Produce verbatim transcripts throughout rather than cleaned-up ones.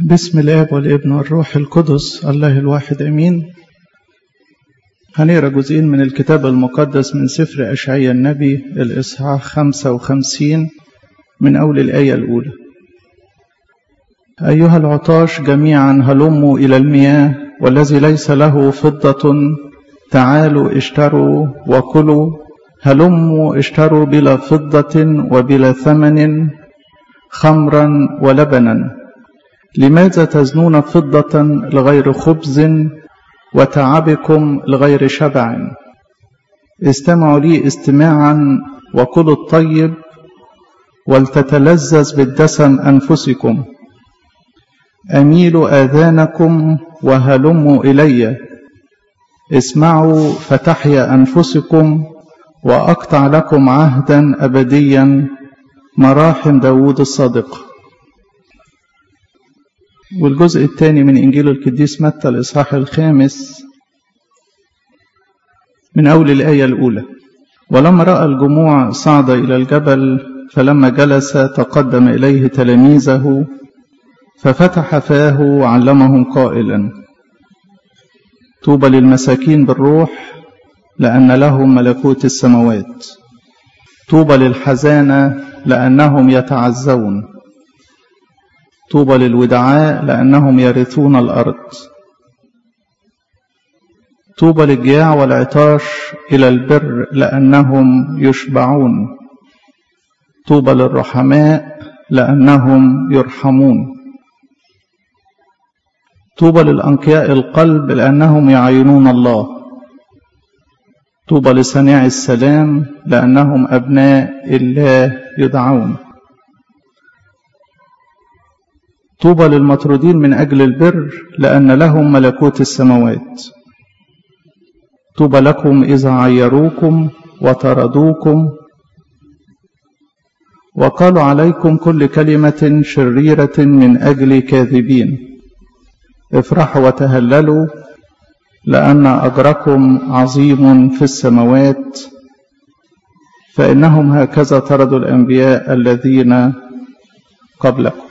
بسم الآب والابن والروح القدس الله الواحد أمين. هنقرأ جزئين من الكتاب المقدس من سفر أشعياء النبي الإصحاح خمسة وخمسين من أول الآية الأولى. أيها العطاش جميعا هلموا إلى المياه، والذي ليس له فضة تعالوا اشتروا وكلوا. هلموا اشتروا بلا فضة وبلا ثمن خمرا ولبنا. لماذا تزنون فضة لغير خبز وتعبكم لغير شبع؟ استمعوا لي استماعا وكلوا الطيب، ولتتلذذ بالدسم أنفسكم. أميلوا آذانكم وهلموا إلي. اسمعوا فتحيا أنفسكم، وأقطع لكم عهدا أبديا، مراحم داود الصادق. والجزء الثاني من إنجيل القديس متى الإصحاح الخامس من أول الآية الأولى. ولما رأى الجموع صعد إلى الجبل، فلما جلس تقدم إليه تلاميذه ففتح فاه وعلمهم قائلا: طوبى للمساكين بالروح، لأن لهم ملكوت السماوات. طوبى للحزانة، لأنهم يتعزون. طوبى للودعاء، لأنهم يرثون الأرض. طوبى للجياع والعطاش إلى البر، لأنهم يشبعون. طوبى للرحماء، لأنهم يرحمون. طوبى للأنقياء القلب، لأنهم يعينون الله. طوبى لصانعي السلام، لأنهم أبناء الله يدعون. طوبى للمطرودين من أجل البر، لأن لهم ملكوت السماوات. طوبى لكم إذا عيروكم وطردوكم وقالوا عليكم كل كلمة شريرة من أجل كاذبين. افرحوا وتهللوا، لأن أجركم عظيم في السماوات، فإنهم هكذا طردوا الأنبياء الذين قبلكم.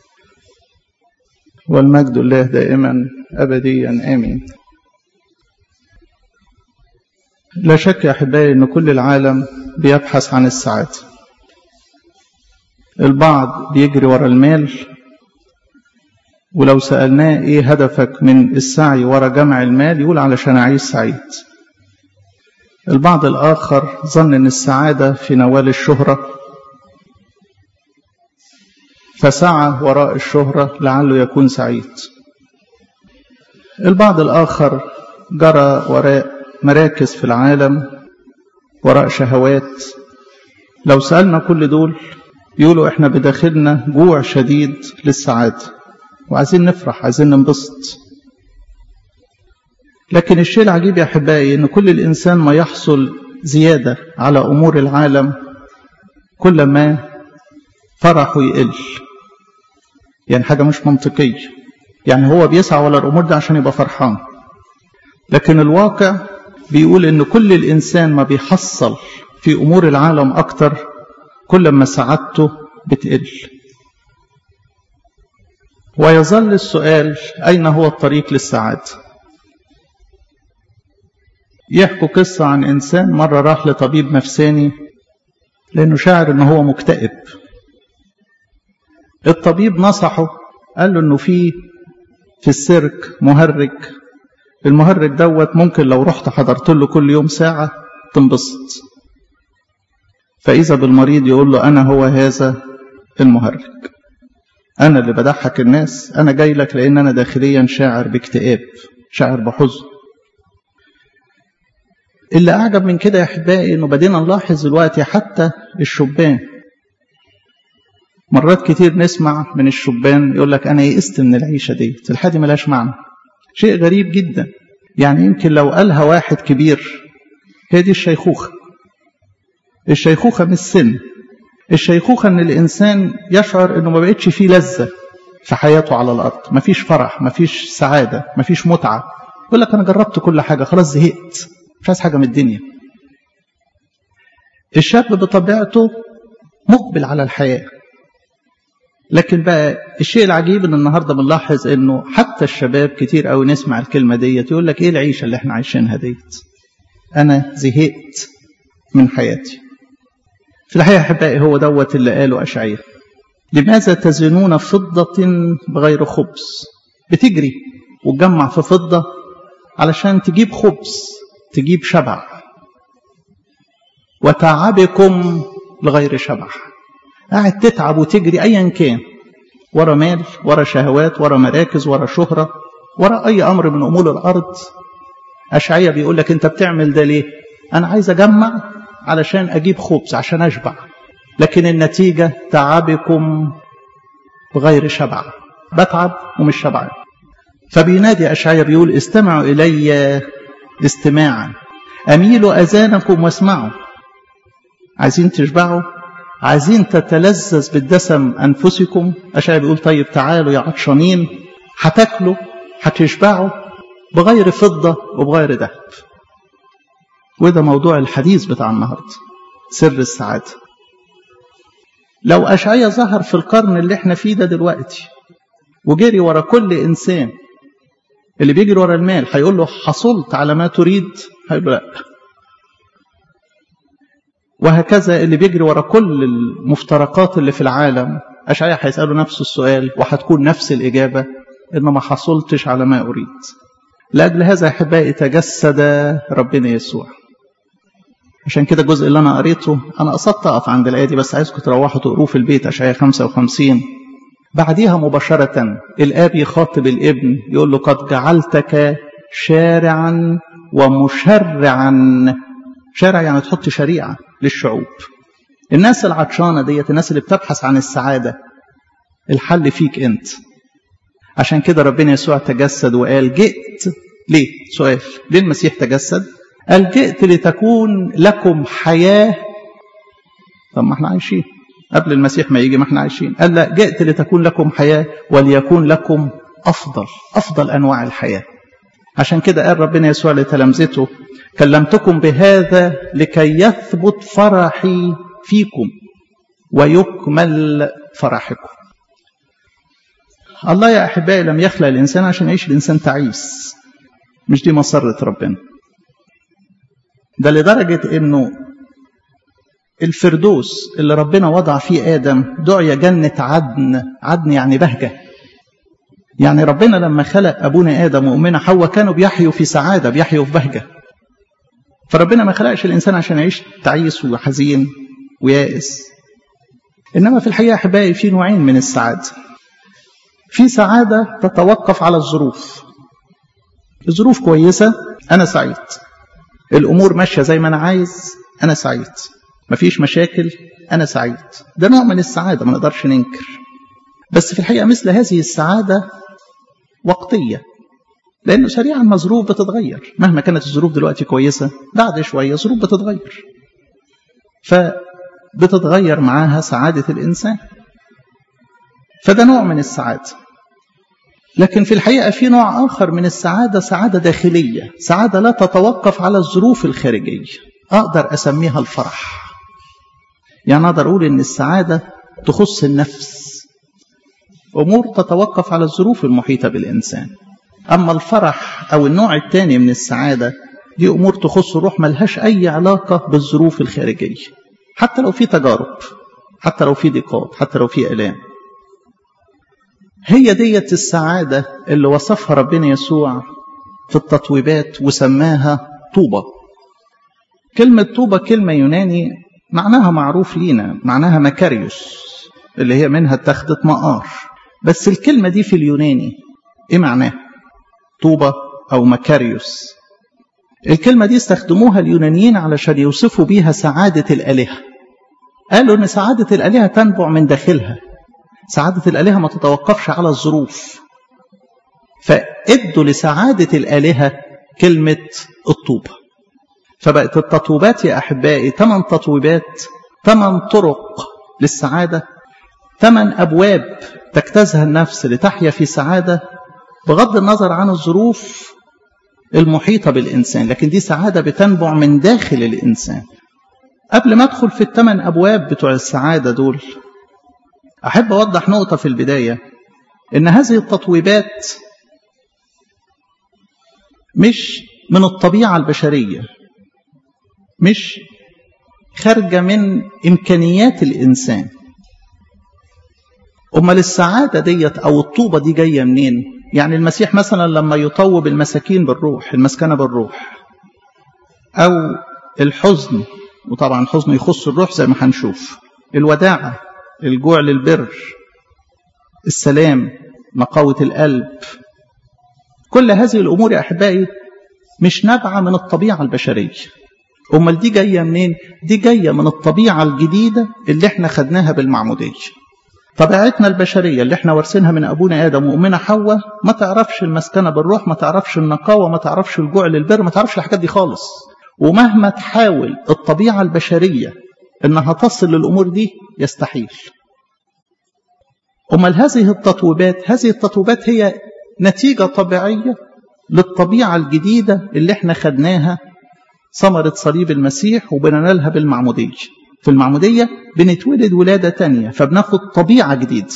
والمجد لله دائما أبديا آمين. لا شك يا أحبائي أن كل العالم بيبحث عن السعادة. البعض بيجري ورا المال، ولو سألناه إيه هدفك من السعي ورا جمع المال يقول علشان أعيش سعيد. البعض الآخر ظن أن السعادة في نوال الشهرة، فسعى وراء الشهرة لعله يكون سعيد. البعض الآخر جرى وراء مراكز في العالم، وراء شهوات. لو سألنا كل دول يقولوا احنا بداخلنا جوع شديد للسعادة، وعايزين نفرح، عايزين ننبسط. لكن الشيء العجيب يا أحبائي أن كل الإنسان ما يحصل زيادة على أمور العالم كل ما فرحه يقل. يعني حاجة مش منطقية. يعني هو بيسعى على الأمور دي عشان يبقى فرحان، لكن الواقع بيقول إن كل الإنسان ما بيحصل في أمور العالم أكتر كل ما سعادته بتقل. ويظل السؤال: أين هو الطريق للسعادة؟ يحكوا قصة عن إنسان مرة راح لطبيب نفساني لأنه شاعر إنه هو مكتئب. الطبيب نصحه، قال له إنه في في السيرك مهرج. المهرج دوت ممكن لو رحت حضرت له كل يوم ساعة تنبسط. فإذا بالمريض يقول له: أنا هو هذا المهرج، أنا اللي بضحك الناس، أنا جاي لك لأن أنا داخليا شاعر باكتئاب، شاعر بحزن. اللي أعجب من كده يا أحبائي إنه بدينا نلاحظ دلوقتي حتى الشبان. مرات كتير نسمع من الشبان يقول لك: أنا يئست من العيشة دي، الحياة دي ملاش معنى. شيء غريب جدا. يعني يمكن لو قالها واحد كبير، هي دي الشيخوخة. الشيخوخة مش سن. الشيخوخة إن الإنسان يشعر إنه ما بقتش فيه لذة في حياته على الأرض، ما فيش فرح، ما فيش سعادة، ما فيش متعة. يقول لك: أنا جربت كل حاجة، خلاص زهقت، مش عايز حاجة من الدنيا. الشاب بطبيعته مقبل على الحياة، لكن بقى الشيء العجيب ان النهارده بنلاحظ انه حتى الشباب كتير قوي نسمع الكلمه ديت يقول لك ايه العيشه اللي احنا عايشينها ديت؟ انا زهقت من حياتي. في الحقيقه احبائي هو دوت اللي قاله اشعياء. لماذا تزنون فضه بغير خبز؟ بتجري وتجمع في فضه علشان تجيب خبز، تجيب شبع. وتعبكم لغير شبع. قاعد تتعب وتجري ايا كان، ورا مال، ورا شهوات، ورا مراكز، ورا شهرة، ورا اي امر من امور الارض. اشعياء بيقول لك انت بتعمل ده ليه؟ انا عايز اجمع علشان اجيب خبز عشان اشبع، لكن النتيجة تعبكم بغير شبع. بتعب ومش شبع. فبينادي اشعياء بيقول استمعوا الي استماعا، اميلوا اذانكم واسمعوا. عايزين تشبعوا؟ عايزين تتلذذ بالدسم أنفسكم؟ أشعياء بيقول طيب تعالوا يا عطشانين، هتاكلوا هتشبعوا بغير فضة وبغير ذهب. وده موضوع الحديث بتاع النهاردة، سر السعادة. لو أشعياء ظهر في القرن اللي احنا فيه ده دلوقتي وجري ورا كل إنسان، اللي بيجري ورا المال هيقول له حصلت على ما تريد؟ هيقول له لا. وهكذا اللي بيجري ورا كل المفترقات اللي في العالم، أشعياء هيسأله نفس السؤال وهتكون نفس الإجابة، إن ما حصلتش على ما أريد. لأجل هذا أحبائي تجسد ربنا يسوع. عشان كده الجزء اللي أنا قريته أنا قصدت أقف عند الآية دي، بس عايزكم تروحوا تقروه في البيت. أشعياء خمسة وخمسين بعديها مباشرة الآب يخاطب الابن يقول له قد جعلتك شارعا ومشرعا. شارع يعني تحط شريعة للشعوب. الناس العطشانة ديت، الناس اللي بتبحث عن السعادة، الحل فيك أنت. عشان كده ربنا يسوع تجسد وقال جئت ليه؟ سؤال، ليه المسيح تجسد؟ قال جئت لتكون لكم حياة. طب ما احنا عايشين قبل المسيح ما يجي، ما احنا عايشين. قال لا، جئت لتكون لكم حياة وليكون لكم أفضل أفضل أنواع الحياة. عشان كده قال ربنا يسوع لتلامذته كلمتكم بهذا لكي يثبت فرحي فيكم ويكمل فرحكم. الله يا أحبائي لم يخلق الإنسان عشان يعيش الإنسان تعيس. مش دي مسرة ربنا. ده لدرجة إنه الفردوس اللي ربنا وضع فيه آدم دعي جنة عدن. عدن يعني بهجة. يعني ربنا لما خلق أبونا آدم وأمنا حواء كانوا بيحيوا في سعادة، بيحيوا في بهجة. فربنا ما خلقش الإنسان عشان يعيش تعيس وحزين ويائس. إنما في الحقيقة أحبائي في نوعين من السعادة. في سعادة تتوقف على الظروف. الظروف كويسة أنا سعيد، الأمور ماشية زي ما أنا عايز أنا سعيد، مفيش مشاكل أنا سعيد. ده نوع من السعادة ما نقدرش ننكر. بس في الحقيقة مثل هذه السعادة وقتية، لأنه سريعا ما ظروف بتتغير. مهما كانت الظروف دلوقتي كويسة، بعد شوية ظروف بتتغير، فبتتغير معاها سعادة الإنسان. فده نوع من السعادة. لكن في الحقيقة في نوع آخر من السعادة، سعادة داخلية، سعادة لا تتوقف على الظروف الخارجية. أقدر أسميها الفرح. يعني أقدر أقول إن السعادة تخص النفس، أمور تتوقف على الظروف المحيطة بالإنسان. أما الفرح أو النوع الثاني من السعادة دي أمور تخص الروح، ملهاش أي علاقة بالظروف الخارجية. حتى لو في تجارب، حتى لو في ضيقات، حتى لو في آلام. هي ديت السعادة اللي وصفها ربنا يسوع في التطويبات وسماها طوبة. كلمة طوبة كلمة يوناني معناها معروف لينا، معناها مكاريوس، اللي هي منها اتخذت مقار. بس الكلمة دي في اليوناني ايه معناها؟ طوبة او مكاريوس. الكلمة دي استخدموها اليونانيين علشان يوصفوا بيها سعادة الآلهة. قالوا ان سعادة الآلهة تنبع من داخلها. سعادة الآلهة ما تتوقفش على الظروف. فادوا لسعادة الآلهة كلمة الطوبة. فبقت التطويبات يا أحبائي ثمان تطويبات، ثمان طرق للسعادة، ثمان أبواب تجتازها النفس لتحيا في سعادة بغض النظر عن الظروف المحيطة بالإنسان. لكن دي سعادة بتنبع من داخل الإنسان. قبل ما أدخل في الثمان أبواب بتوع السعادة دول، أحب أوضح نقطة في البداية، إن هذه التطويبات مش من الطبيعة البشرية، مش خارجة من إمكانيات الإنسان. أمال السعادة ديت أو الطوبة دي جاية منين؟ يعني المسيح مثلا لما يطوب المساكين بالروح، المسكنة بالروح، أو الحزن، وطبعا الحزن يخص الروح زي ما هنشوف، الوداعة، الجوع للبر، السلام، نقاوة القلب، كل هذه الأمور يا أحبائي مش نابعة من الطبيعة البشرية. أمال دي جاية منين؟ دي جاية من الطبيعة الجديدة اللي احنا خدناها بالمعمودية. طبيعتنا البشرية اللي احنا وارثينها من أبونا آدم وأمنا حواء ما تعرفش المسكنة بالروح، ما تعرفش النقاوة، ما تعرفش الجوع للبر، ما تعرفش الحاجات دي خالص. ومهما تحاول الطبيعة البشرية إنها تصل للأمور دي يستحيل. أمال هذه التطويبات، هذه التطويبات هي نتيجة طبيعية للطبيعة الجديدة اللي احنا خدناها ثمرة صليب المسيح وبننالها بالمعمودية. في المعمودية بنتولد ولادة تانية، فبناخد طبيعة جديدة.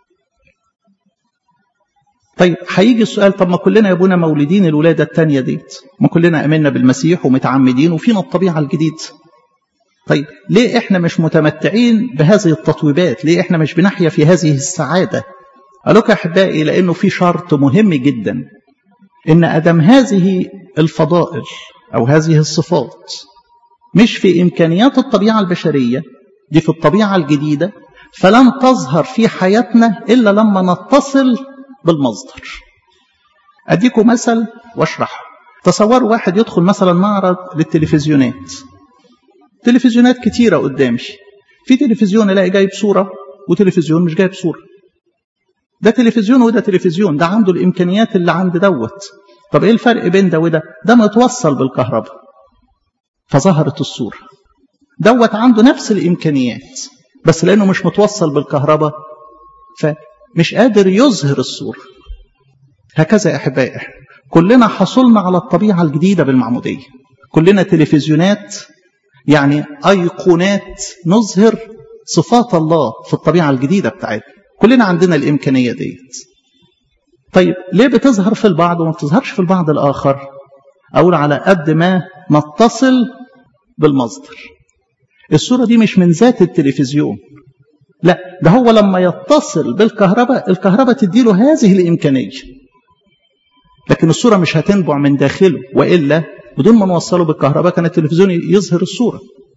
طيب هيجي السؤال، طب ما كلنا يا ابونا مولودين الولادة التانية ديت، ما كلنا امنا بالمسيح ومتعمدين وفينا الطبيعة الجديدة. طيب ليه احنا مش متمتعين بهذه التطويبات؟ ليه احنا مش بنحيا في هذه السعادة؟ قالوا يا احبائي لانه في شرط مهم جدا، ان ادم هذه الفضائل او هذه الصفات مش في إمكانيات الطبيعة البشرية، دي في الطبيعة الجديدة، فلن تظهر في حياتنا إلا لما نتصل بالمصدر. أديكم مثل واشرح. تصوروا واحد يدخل مثلا معرض للتلفزيونات، تلفزيونات كتيرة قدامي، في تلفزيون الاقي جايب صورة وتلفزيون مش جايب صورة، ده تلفزيون وده تلفزيون، ده عنده الإمكانيات اللي عند دوت. طب إيه الفرق بين ده وده؟ ده متوصل بالكهرباء فظهرت الصورة، دوت عنده نفس الإمكانيات بس لأنه مش متوصل بالكهرباء فمش قادر يظهر الصورة. هكذا يا أحبائي كلنا حصلنا على الطبيعة الجديدة بالمعمودية، كلنا تلفزيونات يعني أيقونات نظهر صفات الله في الطبيعة الجديدة بتاعتنا، كلنا عندنا الإمكانية ديت. طيب ليه بتظهر في البعض وما بتظهرش في البعض الآخر؟ أقول على قد ما نتصل بالمصدر. الصورة دي مش من ذات التلفزيون، لا ده هو لما يتصل بالكهرباء، الكهرباء تديله هذه الإمكانية، لكن الصورة مش هتنبع من داخله، وإلا بدون ما نوصله بالكهرباء كان التلفزيون يظهر الصورة.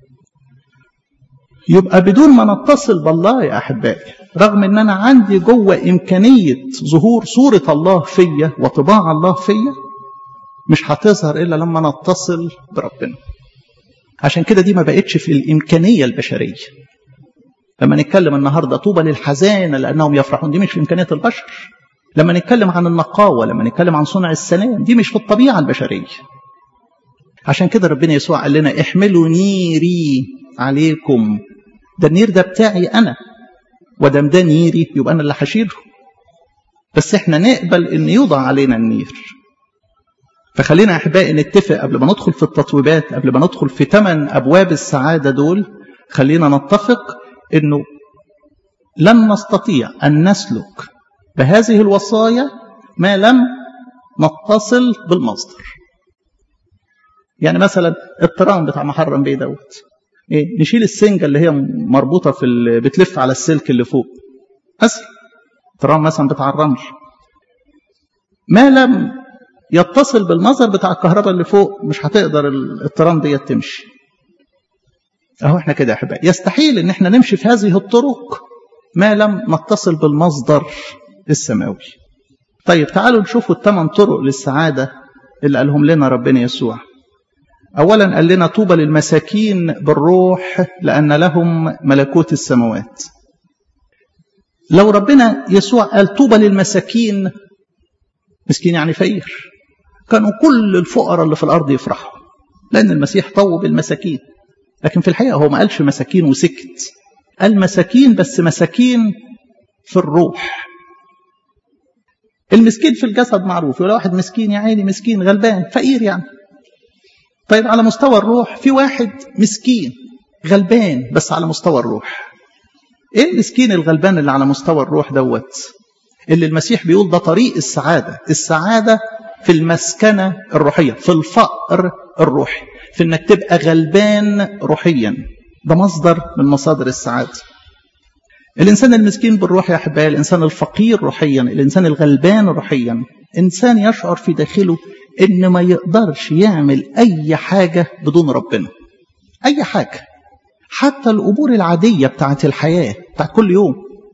يبقى بدون ما نتصل بالله يا أحبائي، رغم أن أنا عندي جوه إمكانية ظهور صورة الله فيا وطباع الله فيا، مش هتظهر إلا لما نتصل بربنا. عشان كده دي ما بقتش في الإمكانية البشرية. لما نتكلم النهاردة طوبى للحزانة لأنهم يفرحون، دي مش في إمكانية البشر. لما نتكلم عن النقاوة، لما نتكلم عن صنع السلام، دي مش في الطبيعة البشرية. عشان كده ربنا يسوع قال لنا احملوا نيري عليكم، ده النير ده بتاعي أنا، ودم ده نيري يبقى أنا اللي هشيله، بس احنا نقبل ان يوضع علينا النير. فخلينا يا احبائي نتفق قبل ما ندخل في التطويبات، قبل ما ندخل في ثمان ابواب السعاده دول، خلينا نتفق انه لن نستطيع ان نسلك بهذه الوصايا ما لم نتصل بالمصدر. يعني مثلا الترام بتاع محرم بيه دوت، إيه؟ نشيل السنجه اللي هي مربوطه في اللي بتلف على السلك اللي فوق، مثلا ترام مثلا بتاع الرمل، ما لم يتصل بالمصدر بتاع الكهرباء اللي فوق مش هتقدر الترام دي تمشي. اهو احنا كده يا احبائي يستحيل ان احنا نمشي في هذه الطرق ما لم نتصل بالمصدر السماوي. طيب تعالوا نشوفوا الثمان طرق للسعاده اللي قالهم لنا ربنا يسوع. اولا قال لنا طوبى للمساكين بالروح لان لهم ملكوت السماوات. لو ربنا يسوع قال طوبى للمساكين، مسكين يعني فقير، كانوا كل الفقراء اللي في الارض يفرحوا لان المسيح طوب المساكين. لكن في الحقيقه هو ما قالش مساكين وسكت، قال مساكين بس مساكين في الروح. المسكين في الجسد معروف، ولا واحد مسكين يا عيني مسكين غلبان فقير يعني. طيب على مستوى الروح في واحد مسكين غلبان بس على مستوى الروح. ايه المسكين الغلبان اللي على مستوى الروح دوت اللي المسيح بيقول ده طريق السعادة؟ السعادة في المسكنة الروحية، في الفقر الروحي، في انك تبقى غلبان روحيا. ده مصدر من مصادر السعادة. الإنسان المسكين بالروح يا أحبائي، الإنسان الفقير روحيا، الإنسان الغلبان روحيا، إنسان يشعر في داخله إن ما يقدرش يعمل أي حاجة بدون ربنا. أي حاجة، حتى الأمور العادية بتاعت الحياة بتاعت كل يوم،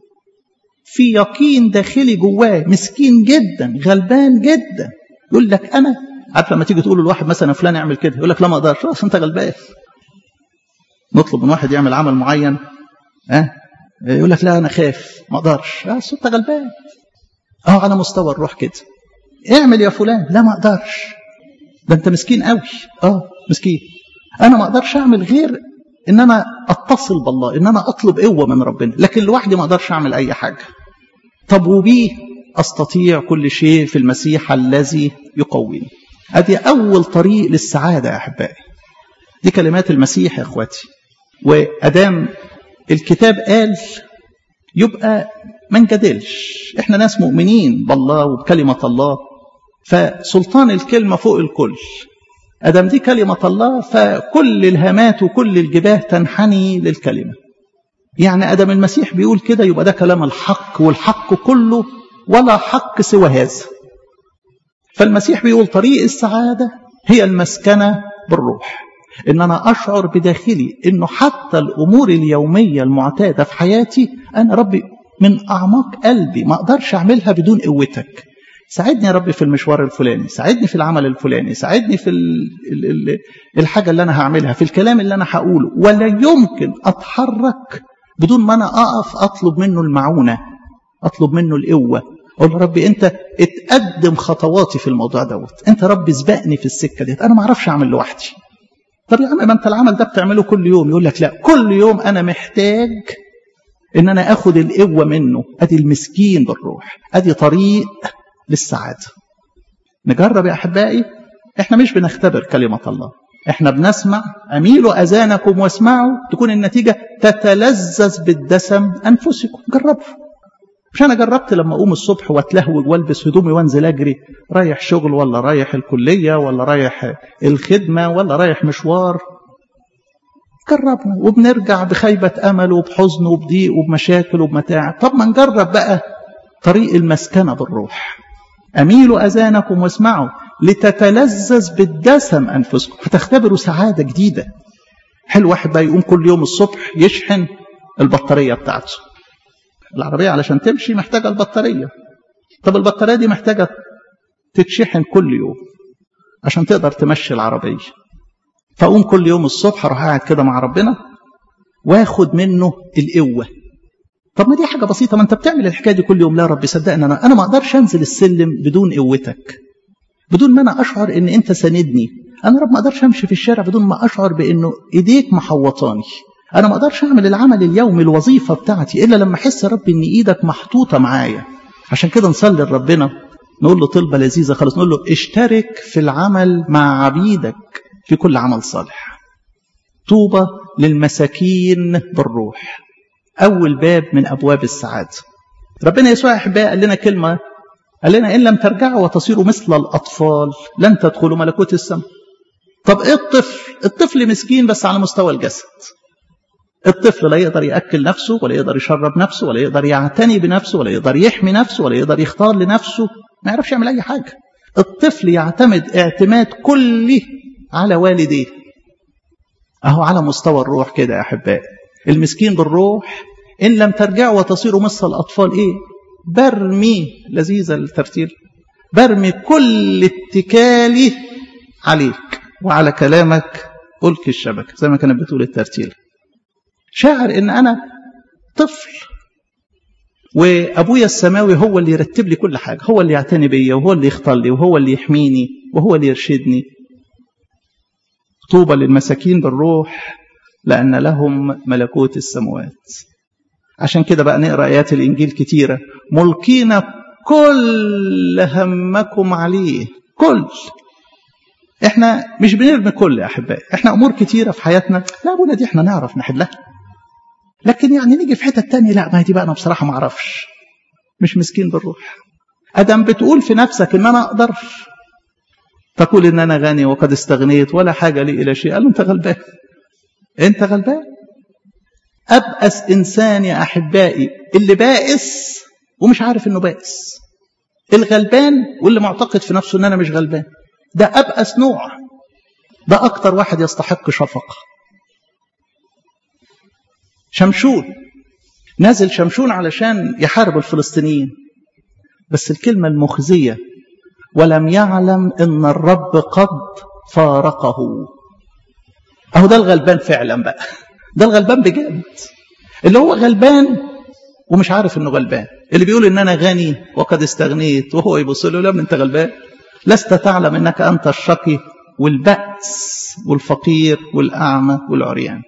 في يقين داخلي جواه، مسكين جدا، غلبان جدا. يقول لك أنا عارف لما تيجي تقول لواحد مثلا فلان اعمل كده، يقول لك لا ما اقدرش، اصل انت غلبان. نطلب من واحد يعمل عمل معين، ها أه؟ يقول لك لا انا خايف ما اقدرش، اصل انت غلبان. اه على مستوى الروح كده، اعمل يا فلان، لا ما اقدرش، ده انت مسكين قوي. اه مسكين، انا ما اقدرش اعمل غير ان انا اتصل بالله، ان انا اطلب قوه من ربنا، لكن لوحدي ما اقدرش اعمل اي حاجه. طب وبيه استطيع كل شيء في المسيح الذي يقويني. ادي اول طريق للسعاده يا احبائي، دي كلمات المسيح يا اخواتي. وادام الكتاب قال يبقى ما نجادلش، احنا ناس مؤمنين بالله وبكلمه الله، فسلطان الكلمه فوق الكل. ادام دي كلمه الله فكل الهامات وكل الجباه تنحني للكلمه. يعني ادام المسيح بيقول كده يبقى ده كلام الحق، والحق كله ولا حق سوى هذا. فالمسيح بيقول طريق السعاده هي المسكنه بالروح، ان انا اشعر بداخلي انه حتى الامور اليوميه المعتاده في حياتي انا ربي من اعماق قلبي ما اقدرش اعملها بدون قوتك. ساعدني يا ربي في المشوار الفلاني، ساعدني في العمل الفلاني، ساعدني في ال ال الحاجه اللي انا هعملها، في الكلام اللي انا هقوله. ولا يمكن اتحرك بدون ما انا اقف اطلب منه المعونه، اطلب منه القوه. اقول له ربي انت اتقدم خطواتي في الموضوع دوت، انت ربي سبقني في السكه ديت، انا ما اعرفش اعمل لوحدي. طب يا عم ما انت العمل ده بتعمله كل يوم. يقول لك لا، كل يوم انا محتاج ان انا اخد القوه منه. ادي المسكين بالروح، ادي طريق للسعاده. نجرب يا احبائي، احنا مش بنختبر كلمه الله، احنا بنسمع. اميلوا اذانكم واسمعوا، تكون النتيجه تتلذذ بالدسم انفسكم. جربوا. مش انا جربت لما اقوم الصبح واتلهوج والبس هدومي وانزل اجري، رايح شغل ولا رايح الكليه ولا رايح الخدمه ولا رايح مشوار، جربنا وبنرجع بخيبه امل وبحزن وبضيق وبمشاكل وبمتاعب. طب ما نجرب بقى طريق المسكنه بالروح. اميلوا اذانكم واسمعوا لتتلذذ بالدسم انفسكم، فتختبروا سعاده جديده. حلو واحد بقى يقوم كل يوم الصبح يشحن البطاريه بتاعته. العربية علشان تمشي محتاجة البطارية. طب البطارية دي محتاجة تتشحن كل يوم عشان تقدر تمشي العربية. فأقوم كل يوم الصبح أروح قاعد كده مع ربنا واخد منه القوة. طب ما دي حاجة بسيطة، ما أنت بتعمل الحكاية دي كل يوم. لا ربي صدقني أنا أنا ما أقدرش أنزل السلم بدون قوتك، بدون ما أنا أشعر إن أنت ساندني. أنا رب ما أقدرش أمشي في الشارع بدون ما أشعر بإنه إيديك محوطاني. أنا ما أقدرش أعمل العمل اليومي الوظيفة بتاعتي إلا لما أحس يا رب إن إيدك محطوطة معايا. عشان كده نصلي لربنا نقول له طلبة لذيذة خالص، نقول له اشترك في العمل مع عبيدك في كل عمل صالح. طوبى للمساكين بالروح، أول باب من أبواب السعادة. ربنا يسوع أحبائي قال لنا كلمة، قال لنا إن لم ترجعوا وتصيروا مثل الأطفال لن تدخلوا ملكوت السماء. طب إيه الطفل؟ الطفل مسكين بس على مستوى الجسد. الطفل لا يقدر يأكل نفسه ولا يقدر يشرب نفسه ولا يقدر يعتني بنفسه ولا يقدر يحمي نفسه ولا يقدر يختار لنفسه، ما يعرفش يعمل أي حاجة. الطفل يعتمد اعتماد كلي على والديه. أهو على مستوى الروح كده يا أحبائي. المسكين بالروح إن لم ترجعوا وتصيروا مثل الأطفال إيه؟ برمي، لذيذة الترتيل، برمي كل اتكالي عليك وعلى كلامك ألقي الشبكة، زي ما كانت بتقول الترتيل. شاعر ان انا طفل وابويا السماوي هو اللي يرتب لي كل حاجه، هو اللي يعتني بيا وهو اللي يختار لي وهو اللي يحميني وهو اللي يرشدني. طوبى للمساكين بالروح لان لهم ملكوت السماوات. عشان كده بقى نقرا ايات الانجيل كتيره، ملقين كل همكم عليه. كل احنا مش بنرمي كل يا احبائي، احنا امور كتيره في حياتنا لا ابونا دي احنا نعرف نحلها. لكن يعني نيجي في حتة تانية، لا ما دي بقى أنا بصراحة ما أعرفش، مش مسكين بالروح. أدم بتقول في نفسك إن أنا أقدر، تقول إن أنا غني وقد استغنيت ولا حاجة لي إلى شيء، قال له أنت غلبان، أنت غلبان. أبأس إنسان يا أحبائي اللي بائس ومش عارف إنه بائس، الغلبان واللي معتقد في نفسه إن أنا مش غلبان، ده أبأس نوع، ده أكتر واحد يستحق شفقة. شمشون نازل شمشون علشان يحارب الفلسطينيين، بس الكلمة المخزية ولم يعلم إن الرب قد فارقه. أهو ده الغلبان فعلا بقى، ده الغلبان بجد، اللي هو غلبان ومش عارف إنه غلبان، اللي بيقول إن أنا غني وقد استغنيت وهو يبص له لا من أنت غلبان، لست تعلم إنك أنت الشقي والبأس والفقير والأعمى والعريان.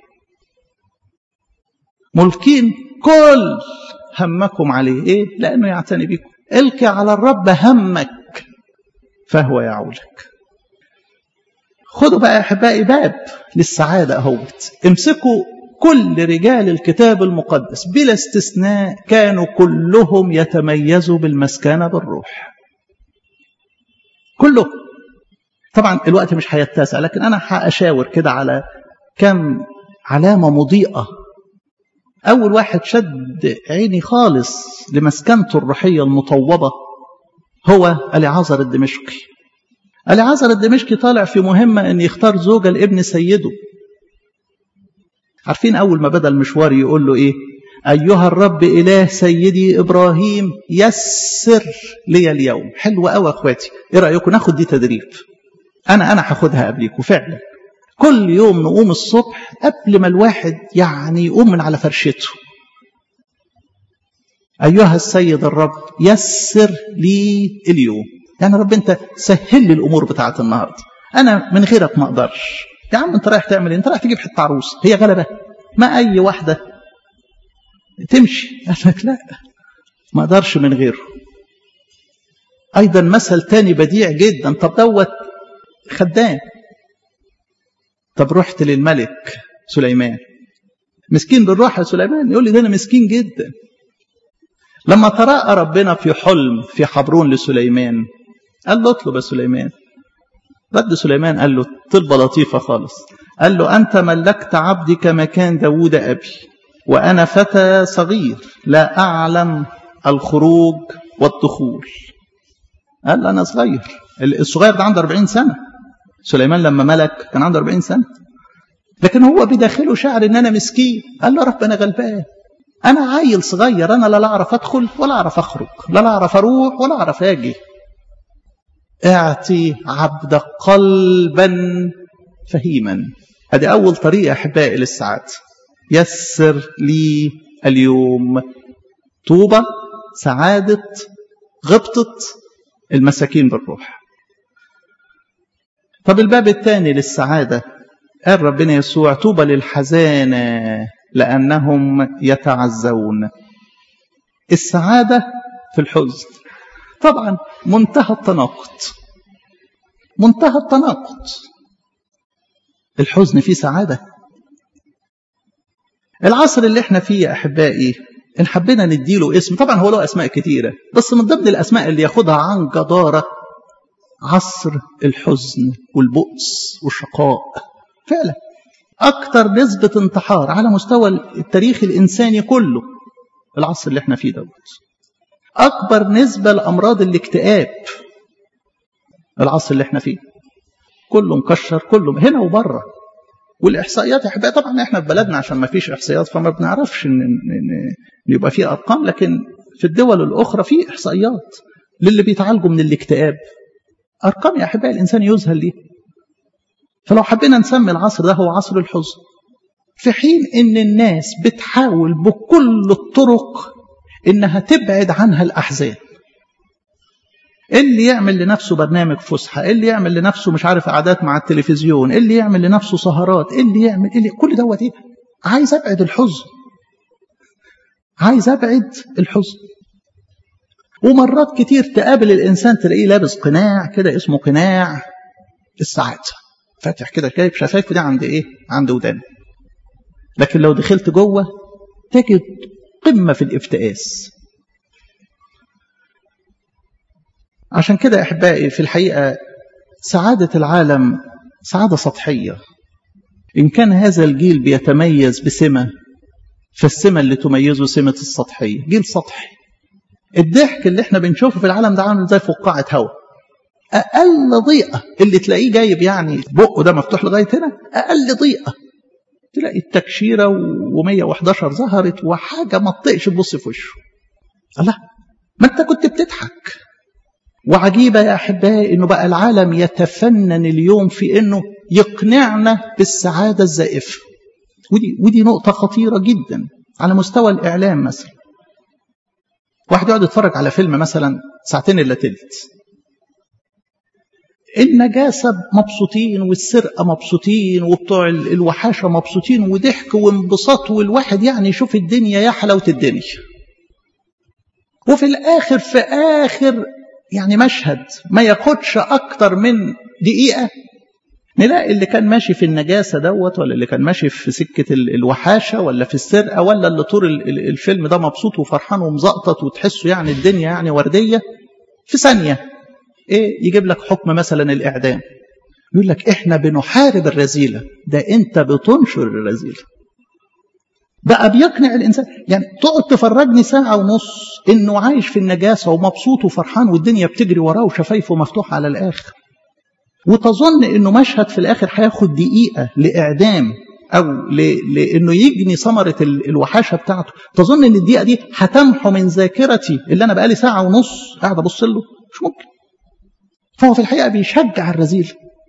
ملكين كل همكم عليه، إيه؟ لأنه يعتني بكم. القي على الرب همك فهو يعولك. خدوا بقى يا أحبائي باب للسعادة أهوت، امسكوا كل رجال الكتاب المقدس بلا استثناء كانوا كلهم يتميزوا بالمسكنة بالروح، كلهم. طبعا الوقت مش هيتسع، لكن أنا هأشاور كده على كم علامة مضيئة. أول واحد شد عيني خالص لمسكنته الروحية المطوبة هو اليعازر الدمشقي. اليعازر الدمشقي طالع في مهمة أن يختار زوجة لابن سيده. عارفين أول ما بدأ المشوار يقول له إيه؟ أيها الرب إله سيدي إبراهيم يسر لي اليوم. حلوة أوي أخواتي، إيه رأيكم ناخد دي تدريب؟ أنا أنا هاخدها قبليكم فعلا. كل يوم نقوم الصبح قبل ما الواحد يعني يقوم من على فرشته، أيها السيد الرب يسر لي اليوم. يعني رب أنت سهل لي الأمور بتاعت النهاردة، أنا من غيرك ما أقدرش. يا عم أنت رايح تعمل إيه؟ أنت رايح تجيب حتة عروس، هي غلبة؟ ما أي واحدة تمشي. قال لك لا، ما أقدرش من غيره. أيضا مثل تاني بديع جدا. طب دوت خدام، طب رحت للملك سليمان، مسكين بالروح يا سليمان، يقول لي ده أنا مسكين جدا. لما تراءى ربنا في حلم في حبرون لسليمان قال له اطلب يا سليمان. رد سليمان قال له طلبة لطيفة خالص، قال له أنت ملكت عبدي كمكان داود أبي، وأنا فتى صغير لا أعلم الخروج والدخول. قال له أنا صغير، الصغير ده عنده أربعين سنة، سليمان لما ملك كان عنده أربعين سنة، لكن هو بداخله شعر إن أنا مسكين. قال له رب أنا غلبان، أنا عيل صغير، أنا لا أعرف أدخل ولا أعرف أخرج، لا أعرف أروح ولا أعرف أجي. اعطي عبدك قلبا فهيما. هذه أول طريقة أحبائي للسعادة. يسر لي اليوم. طوبى سعادة غبطة المساكين بالروح. طب الباب الثاني للسعادة قال ربنا يسوع طوبى للحزانة لأنهم يتعزون. السعادة في الحزن. طبعا منتهى التناقض، منتهى التناقض. الحزن فيه سعادة. العصر اللي احنا فيه يا أحبائي إن حبينا نديله اسم، طبعا هو له أسماء كتيرة، بس من ضمن الأسماء اللي ياخدها عن جدارة عصر الحزن والبؤس والشقاء. فعلا أكتر نسبة انتحار على مستوى التاريخ الإنساني كله العصر اللي احنا فيه دوت. أكبر نسبة لأمراض الاكتئاب العصر اللي احنا فيه، كله مكشر، كله هنا وبره. والإحصائيات يا حبايبي طبعا احنا في بلدنا عشان ما فيش إحصائيات فما بنعرفش إن, إن يبقى فيه أرقام، لكن في الدول الأخرى في إحصائيات للي بيتعالجوا من الاكتئاب. أرقام يا حبايبي الإنسان يذهل ليه. فلو حبينا نسمي العصر ده هو عصر الحزن، في حين إن الناس بتحاول بكل الطرق إنها تبعد عنها الأحزان. اللي يعمل لنفسه برنامج فسحة، اللي يعمل لنفسه مش عارف قعدات مع التلفزيون، اللي يعمل لنفسه سهرات، اللي يعمل اللي كل دوت ايه؟ عايز ابعد الحزن، عايز ابعد الحزن. ومرات كتير تقابل الانسان تلاقيه لابس قناع كده اسمه قناع السعادة، فاتح كده جايب شفايفه ده عند ايه؟ عند ودانه. لكن لو دخلت جوه تجد قمة في الافتئاس. عشان كده أحبائي في الحقيقة سعادة العالم سعادة سطحية. إن كان هذا الجيل بيتميز بسمة، فالسمة اللي تميزه سمة السطحية، جيل سطحي. الضحك اللي احنا بنشوفه في العالم ده عامل زي فقاعة هواء، أقل ضيقة اللي تلاقيه جايب يعني بقه ده مفتوح لغاية هنا، أقل ضيقة تلاقي التكشيرة ومية وحداشر ظهرت وحاجة ما تطيقش تبص في وشه. الله، ما انت كنت بتضحك. وعجيبة يا أحبائي إنه بقى العالم يتفنن اليوم في إنه يقنعنا بالسعادة الزائفة. ودي, ودي نقطة خطيرة جدا على مستوى الإعلام. مثلا واحد يقعد يتفرج على فيلم مثلا ساعتين إلا تلت، النجاسة مبسوطين والسرقة مبسوطين وبتوع الوحاشة مبسوطين وضحك وانبساط، والواحد يعني يشوف الدنيا يا حلاوة الدنيا. وفي الآخر في آخر يعني مشهد ما ياخدش أكتر من دقيقة نلاقي اللي كان ماشي في النجاسة دوت، ولا اللي كان ماشي في سكة الوحاشة، ولا في السرقة، ولا اللي طول الفيلم ده مبسوط وفرحان ومزقطط وتحسه يعني الدنيا يعني وردية، في ثانية ايه يجيب لك حكم مثلا الإعدام. يقول لك احنا بنحارب الرذيلة، ده انت بتنشر الرذيلة. بقى بيقنع الإنسان، يعني تقعد تفرجني ساعة ونص إنه عايش في النجاسة ومبسوط وفرحان والدنيا بتجري وراه وشفايفه مفتوحة على الآخر، وتظن إنه مشهد في الآخر هياخد دقيقة لإعدام أو لإنه يجني ثمرة الوحاشة بتاعته، تظن إن الدقيقة دي هتمحو من ذاكرتي اللي أنا بقالي ساعة ونص قاعد أبص له. مش ممكن. فهو في الحقيقة بيشجع الرذيل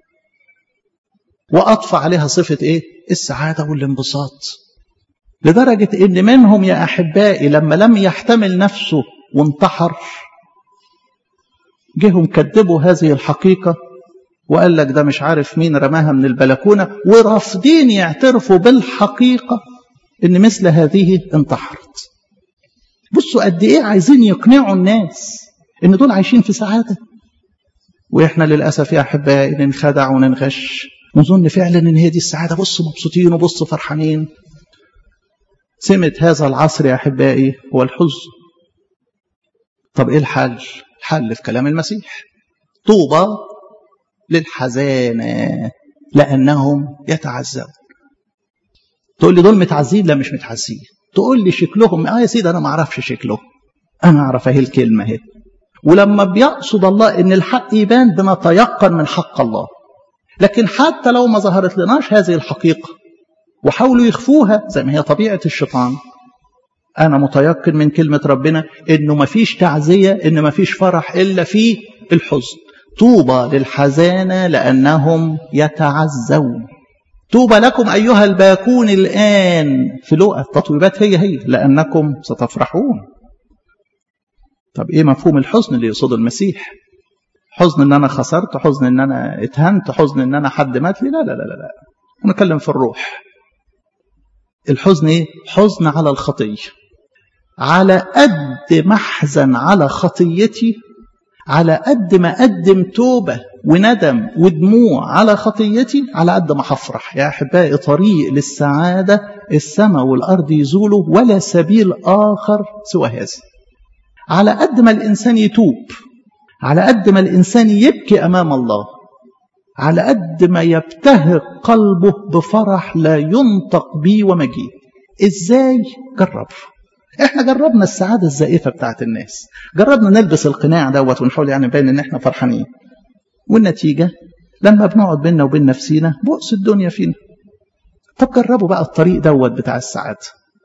وأضفى عليها صفة إيه؟ السعادة والانبساط. لدرجة إن منهم يا أحبائي لما لم يحتمل نفسه وانتحر، جيهم كذبوا هذه الحقيقة وقال لك ده مش عارف مين رماها من البلكونة، ورافضين يعترفوا بالحقيقة إن مثل هذه انتحرت. بصوا قد إيه عايزين يقنعوا الناس إن دول عايشين في سعادة، وإحنا للأسف يا أحبائي ننخدع وننغش نظن فعلا إن هي دي السعادة. بص مبسوطين وبص فرحانين. سمة هذا العصر يا أحبائي هو الحزن. طب إيه الحل؟ الحل في كلام المسيح: طوبى للحزانة لأنهم يتعزون. تقول لي دول متعزين؟ لا مش متعزين. تقول لي شكلهم؟ آه يا سيدي أنا ما أعرفش شكله، أنا أعرف أهي الكلمة اهي. ولما بيقصد الله إن الحق يبان بنتيقن من حق الله. لكن حتى لو ما ظهرت لناش هذه الحقيقة وحاولوا يخفوها زي ما هي طبيعة الشيطان، أنا متيقن من كلمة ربنا إنه ما فيش تعزية، إنه ما فيش فرح إلا في الحزن. طوبى للحزانة لأنهم يتعزون. طوبى لكم أيها الباكون الآن، في لوقا التطويبات هي هي لأنكم ستفرحون. طب إيه مفهوم الحزن اللي يقصده المسيح؟ حزن إن أنا خسرت، حزن إن أنا اتهنت، حزن إن أنا حد مات لي؟ لا لا لا لا، أنا أتكلم في الروح. الحزن إيه؟ حزن على الخطية. على قد ما أحزن على خطيتي، على قد ما أقدم توبة وندم ودموع على خطيتي، على قد ما هفرح. يا أحبائي طريق للسعادة السماء والأرض يزولوا ولا سبيل آخر سوى هذا. على قد ما الإنسان يتوب، على قد ما الإنسان يبكي أمام الله، على قد ما يبتهج قلبه بفرح لا ينطق به ومجيد. إزاي؟ جرب. احنا جربنا السعادة الزائفة بتاعت الناس، جربنا نلبس القناع دوت ونحاول يعني نبين ان احنا فرحانين، والنتيجة لما بنقعد بيننا وبين نفسينا بؤس الدنيا فينا. طب جربوا بقى الطريق دوت بتاع السعادة.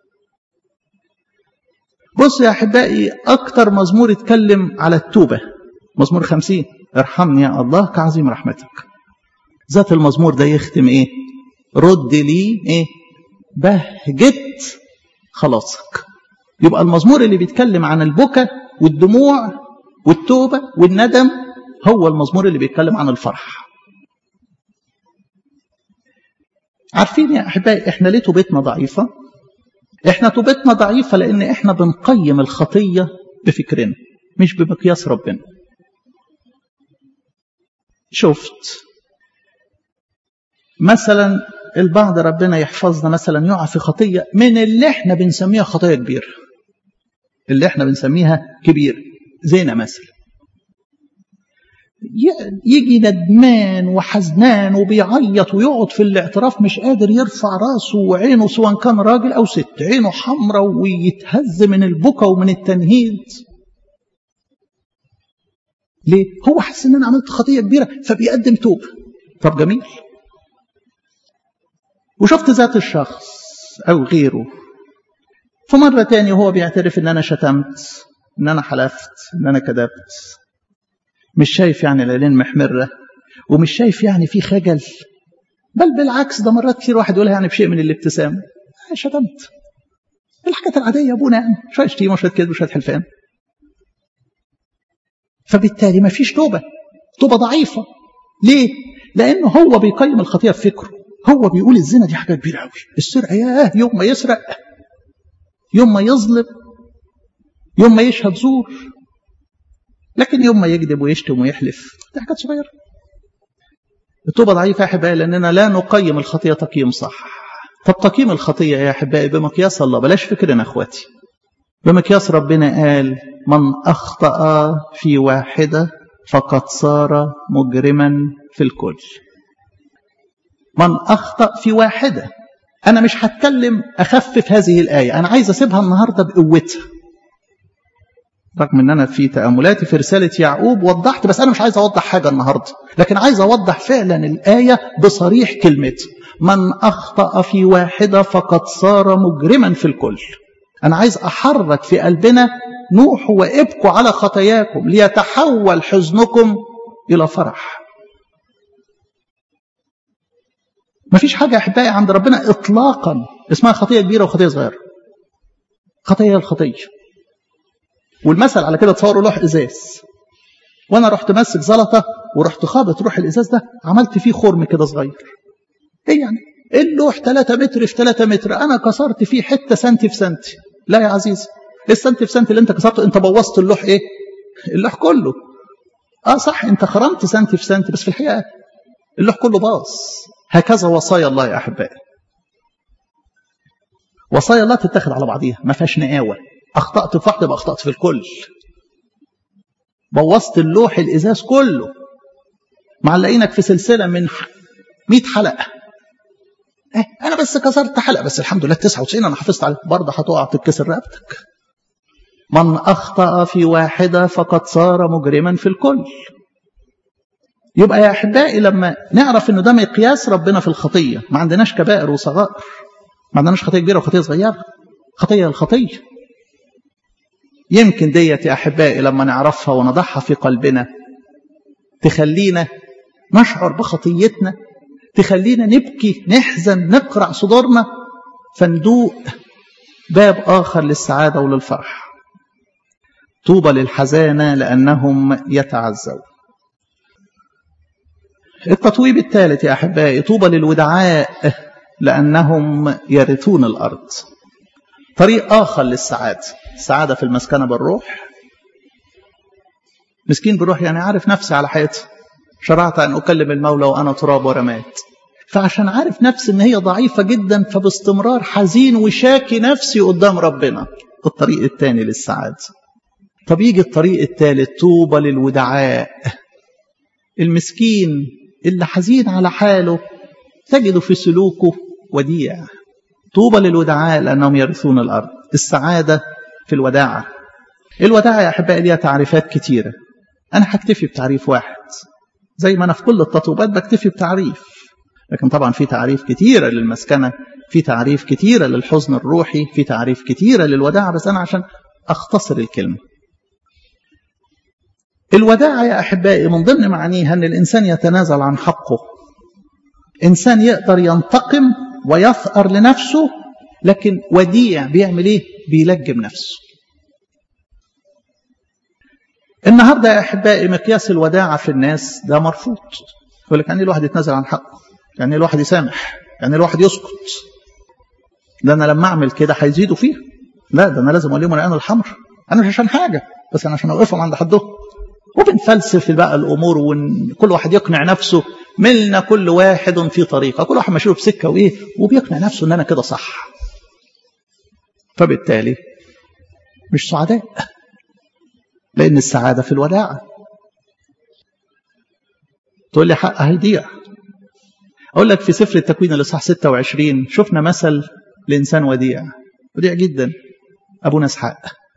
بص يا أحبائي، أكتر مزمور يتكلم على التوبة مزمور خمسين: ارحمني يا الله كعظيم رحمتك. ذات المزمور ده يختم ايه؟ رد لي ايه؟ بهجت خلاصك. يبقى المزمور اللي بيتكلم عن البكاء والدموع والتوبة والندم هو المزمور اللي بيتكلم عن الفرح. عارفين يا أحبائي احنا ليه توبتنا ضعيفة؟ احنا توبتنا ضعيفة لأن احنا بنقيم الخطية بفكرنا مش بمقياس ربنا. شفت مثلا البعض ربنا يحفظنا مثلا يقع في خطية من اللي احنا بنسميها خطية كبيرة، اللي احنا بنسميها كبيرة، زنا مثلا، يجي ندمان وحزنان وبيعيط ويقعد في الاعتراف مش قادر يرفع راسه، وعينه سواء كان راجل أو ست عينه حمراء ويتهز من البكا ومن التنهيد. ليه؟ هو حس ان انا عملت خطية كبيرة فبيقدم توبة. طب جميل. وشفت ذات الشخص او غيره فمرة تاني هو بيعترف ان انا شتمت، ان انا حلفت، ان انا كذبت، مش شايف يعني العينين محمرة ومش شايف يعني في خجل، بل بالعكس ده مرات كتير واحد يقولها يعني بشيء من الابتسام، شتمت، الحاجات العادية يا ابونا يعني شوية شتيمة وشوية كذب وشوية حلفان. فبالتالي ما فيش توبة، توبة ضعيفة. ليه؟ لأنه هو بيقيم الخطيئة في فكره، هو بيقول الزنا دي حاجة كبيرة قوي، السرقة ياه يوم ما يسرق، يوم ما يظلم، يوم ما يشهد زور، لكن يوم ما يكذب ويشتم ويحلف دي حاجات صغيرة. التوبة ضعيفة يا أحبائي لأننا لا نقيم الخطيئة تقييم صح. طب تقييم الخطيئة يا أحبائي بمقياس الله، بلاش فكرنا أخواتي، بمقياس ربنا قال من أخطأ في واحدة فقد صار مجرما في الكل. من أخطأ في واحدة. أنا مش هتكلم أخفف هذه الآية، أنا عايز أسيبها النهاردة بقوتها، رغم أن أنا في تأملاتي في رسالة يعقوب وضحت، بس أنا مش عايز أوضح حاجة النهاردة، لكن عايز أوضح فعلا الآية بصريح كلمتها، من أخطأ في واحدة فقد صار مجرما في الكل. أنا عايز أحرك في قلبنا نوحوا وابكوا على خطاياكم ليتحول حزنكم إلى فرح. مفيش حاجة أحبائي عند ربنا إطلاقا اسمها خطية كبيرة وخطية صغيرة. خطية الخطية. والمثل على كده تصوروا لوح إزاز، وأنا رحت ماسك زلطة ورحت خابط روح الإزاز ده عملت فيه خرم كده صغير. إيه يعني؟ اللوح ثلاثة متر في ثلاثة متر، أنا كسرت فيه حتة سنتي في سنتي. لا يا عزيزي، السنتي في سنتي اللي أنت كسرته أنت بوظت اللوح. إيه؟ اللوح كله. آه صح أنت خرمت سنتي في سنتي، بس في الحقيقة اللوح كله باظ. هكذا وصايا الله يا أحبائي. وصايا الله تتاخد على بعضيها، ما فيهاش نقاوة. أخطأت في واحدة يبقى أخطأت في الكل. بوظت اللوح الإزاز كله، معلقينك في سلسلة من مئة حلقة. إيه أنا بس كسرت حلقة، بس الحمد لله تسعة وتسعين أنا حفظت عليك، برضه هتقع تتكسر رقبتك. من أخطأ في واحدة فقد صار مجرما في الكل. يبقى يا أحبائي لما نعرف إنه ده مقياس ربنا في الخطية، ما عندناش كبائر وصغائر، ما عندناش خطية كبيرة وخطية صغيرة، خطية الخطية. يمكن ديت يا أحبائي لما نعرفها ونضعها في قلبنا تخلينا نشعر بخطيتنا، تخلينا نبكي نحزن نقرع صدورنا، فندوق باب آخر للسعادة وللفرح. طوبى للحزانة لأنهم يتعزون. التطويب الثالث يا أحبائي طوبى للودعاء لأنهم يرثون الأرض. طريق آخر للسعادة، السعادة في المسكنة بالروح. مسكين بالروح يعني عارف نفسي على حياتي، شرعت أن أكلم المولى وأنا تراب ورماد، فعشان عارف نفسي أن هي ضعيفة جدا فباستمرار حزين وشاكي نفسي قدام ربنا. الطريق الثاني للسعادة. طب يجي الطريق الثالث طوبى للودعاء. المسكين اللي حزين على حاله تجد في سلوكه وديع. طوبى للودعاء لأنهم يرثون الأرض. السعادة في الوداعة. الوداعة يا أحبائي ليها تعريفات كتيرة، أنا هكتفي بتعريف واحد زي ما أنا في كل التطوبات بكتفي بتعريف، لكن طبعا في تعريف كتيرة للمسكنة، في تعريف كتيرة للحزن الروحي، في تعريف كتيرة للوداعة، بس أنا عشان أختصر الكلمة. الوداعة يا أحبائي من ضمن معانيها أن الإنسان يتنازل عن حقه، إنسان يقدر ينتقم ويثأر لنفسه، لكن وديع بيعمل إيه؟ بيلجم نفسه. النهاردة يا أحبائي مقياس الوداعة في الناس ده مرفوض. يقول لك يعني الواحد يتنازل عن حقه، يعني الواحد يسامح، يعني الواحد يسكت. ده أنا لما أعمل كده هيزيدوا فيه. لا ده أنا لازم أقول لهم العين الحمر، أنا مش عشان حاجة، بس أنا عشان أوقفهم عند حدهم. وبنفلسف بقى الأمور وكل واحد يقنع نفسه ملنا كل واحد في طريقه، كل واحد ماشي بسكه وايه وبيقنع نفسه ان انا كده صح. فبالتالي مش سعداء، لان السعاده في الوداعه. تقول لي حق هيضيع. اقول لك في سفر التكوين الاصحاح ستة وعشرين شفنا مثل لانسان وديع، وديع جدا، ابونا اسحاق.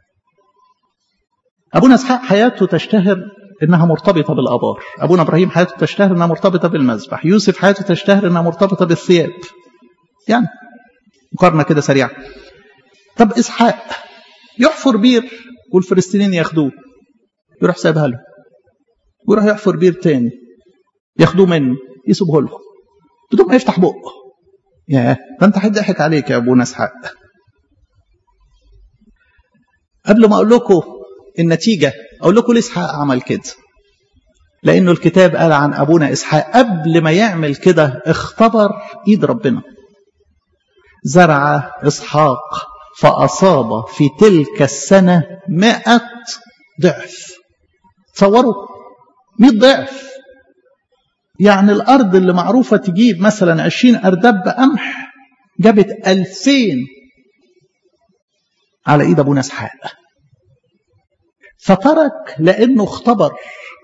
ابونا اسحاق حياته تشتهر انها مرتبطه بالابار، ابونا ابراهيم حياته تشتهر انها مرتبطه بالمذبح، يوسف حياته تشتهر انها مرتبطه بالثياب. يعني مقارنه كده سريعه. طب اسحاق يحفر بير والفلسطينيين ياخدوه، يروح سايبها له، ويروح يحفر بير تاني ياخدوه منه يسيبه له بدون ما يفتح بقه. ياه، ده انت حد ضحك عليك يا ابونا اسحاق. قبل ما اقول لكم النتيجه اقول لكم ليه اسحاق عمل كده. لانه الكتاب قال عن ابونا اسحاق قبل ما يعمل كده اختبر ايد ربنا. زرع اسحاق فاصاب في تلك السنه مئة ضعف. تصوروا مئة ضعف، يعني الارض اللي معروفه تجيب مثلا عشرين اردب قمح جابت ألفين على ايد ابونا اسحاق. فترك لانه اختبر.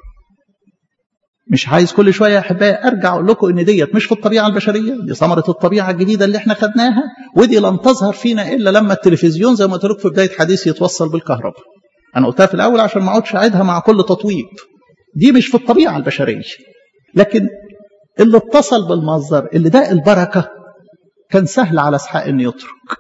مش عايز كل شويه يا احبائي ارجع اقول لكم ان ديت مش في الطبيعه البشريه، دي ثمره الطبيعه الجديده اللي احنا خدناها، ودي لن تظهر فينا الا لما التلفزيون زي ما قلت لكم في بدايه حديثي يتوصل بالكهرباء. انا قلتها في الاول عشان ما اقعدش اعيدها مع كل تطويب. دي مش في الطبيعه البشريه، لكن اللي اتصل بالمصدر اللي ده البركه كان سهل على اسحاق انه يترك.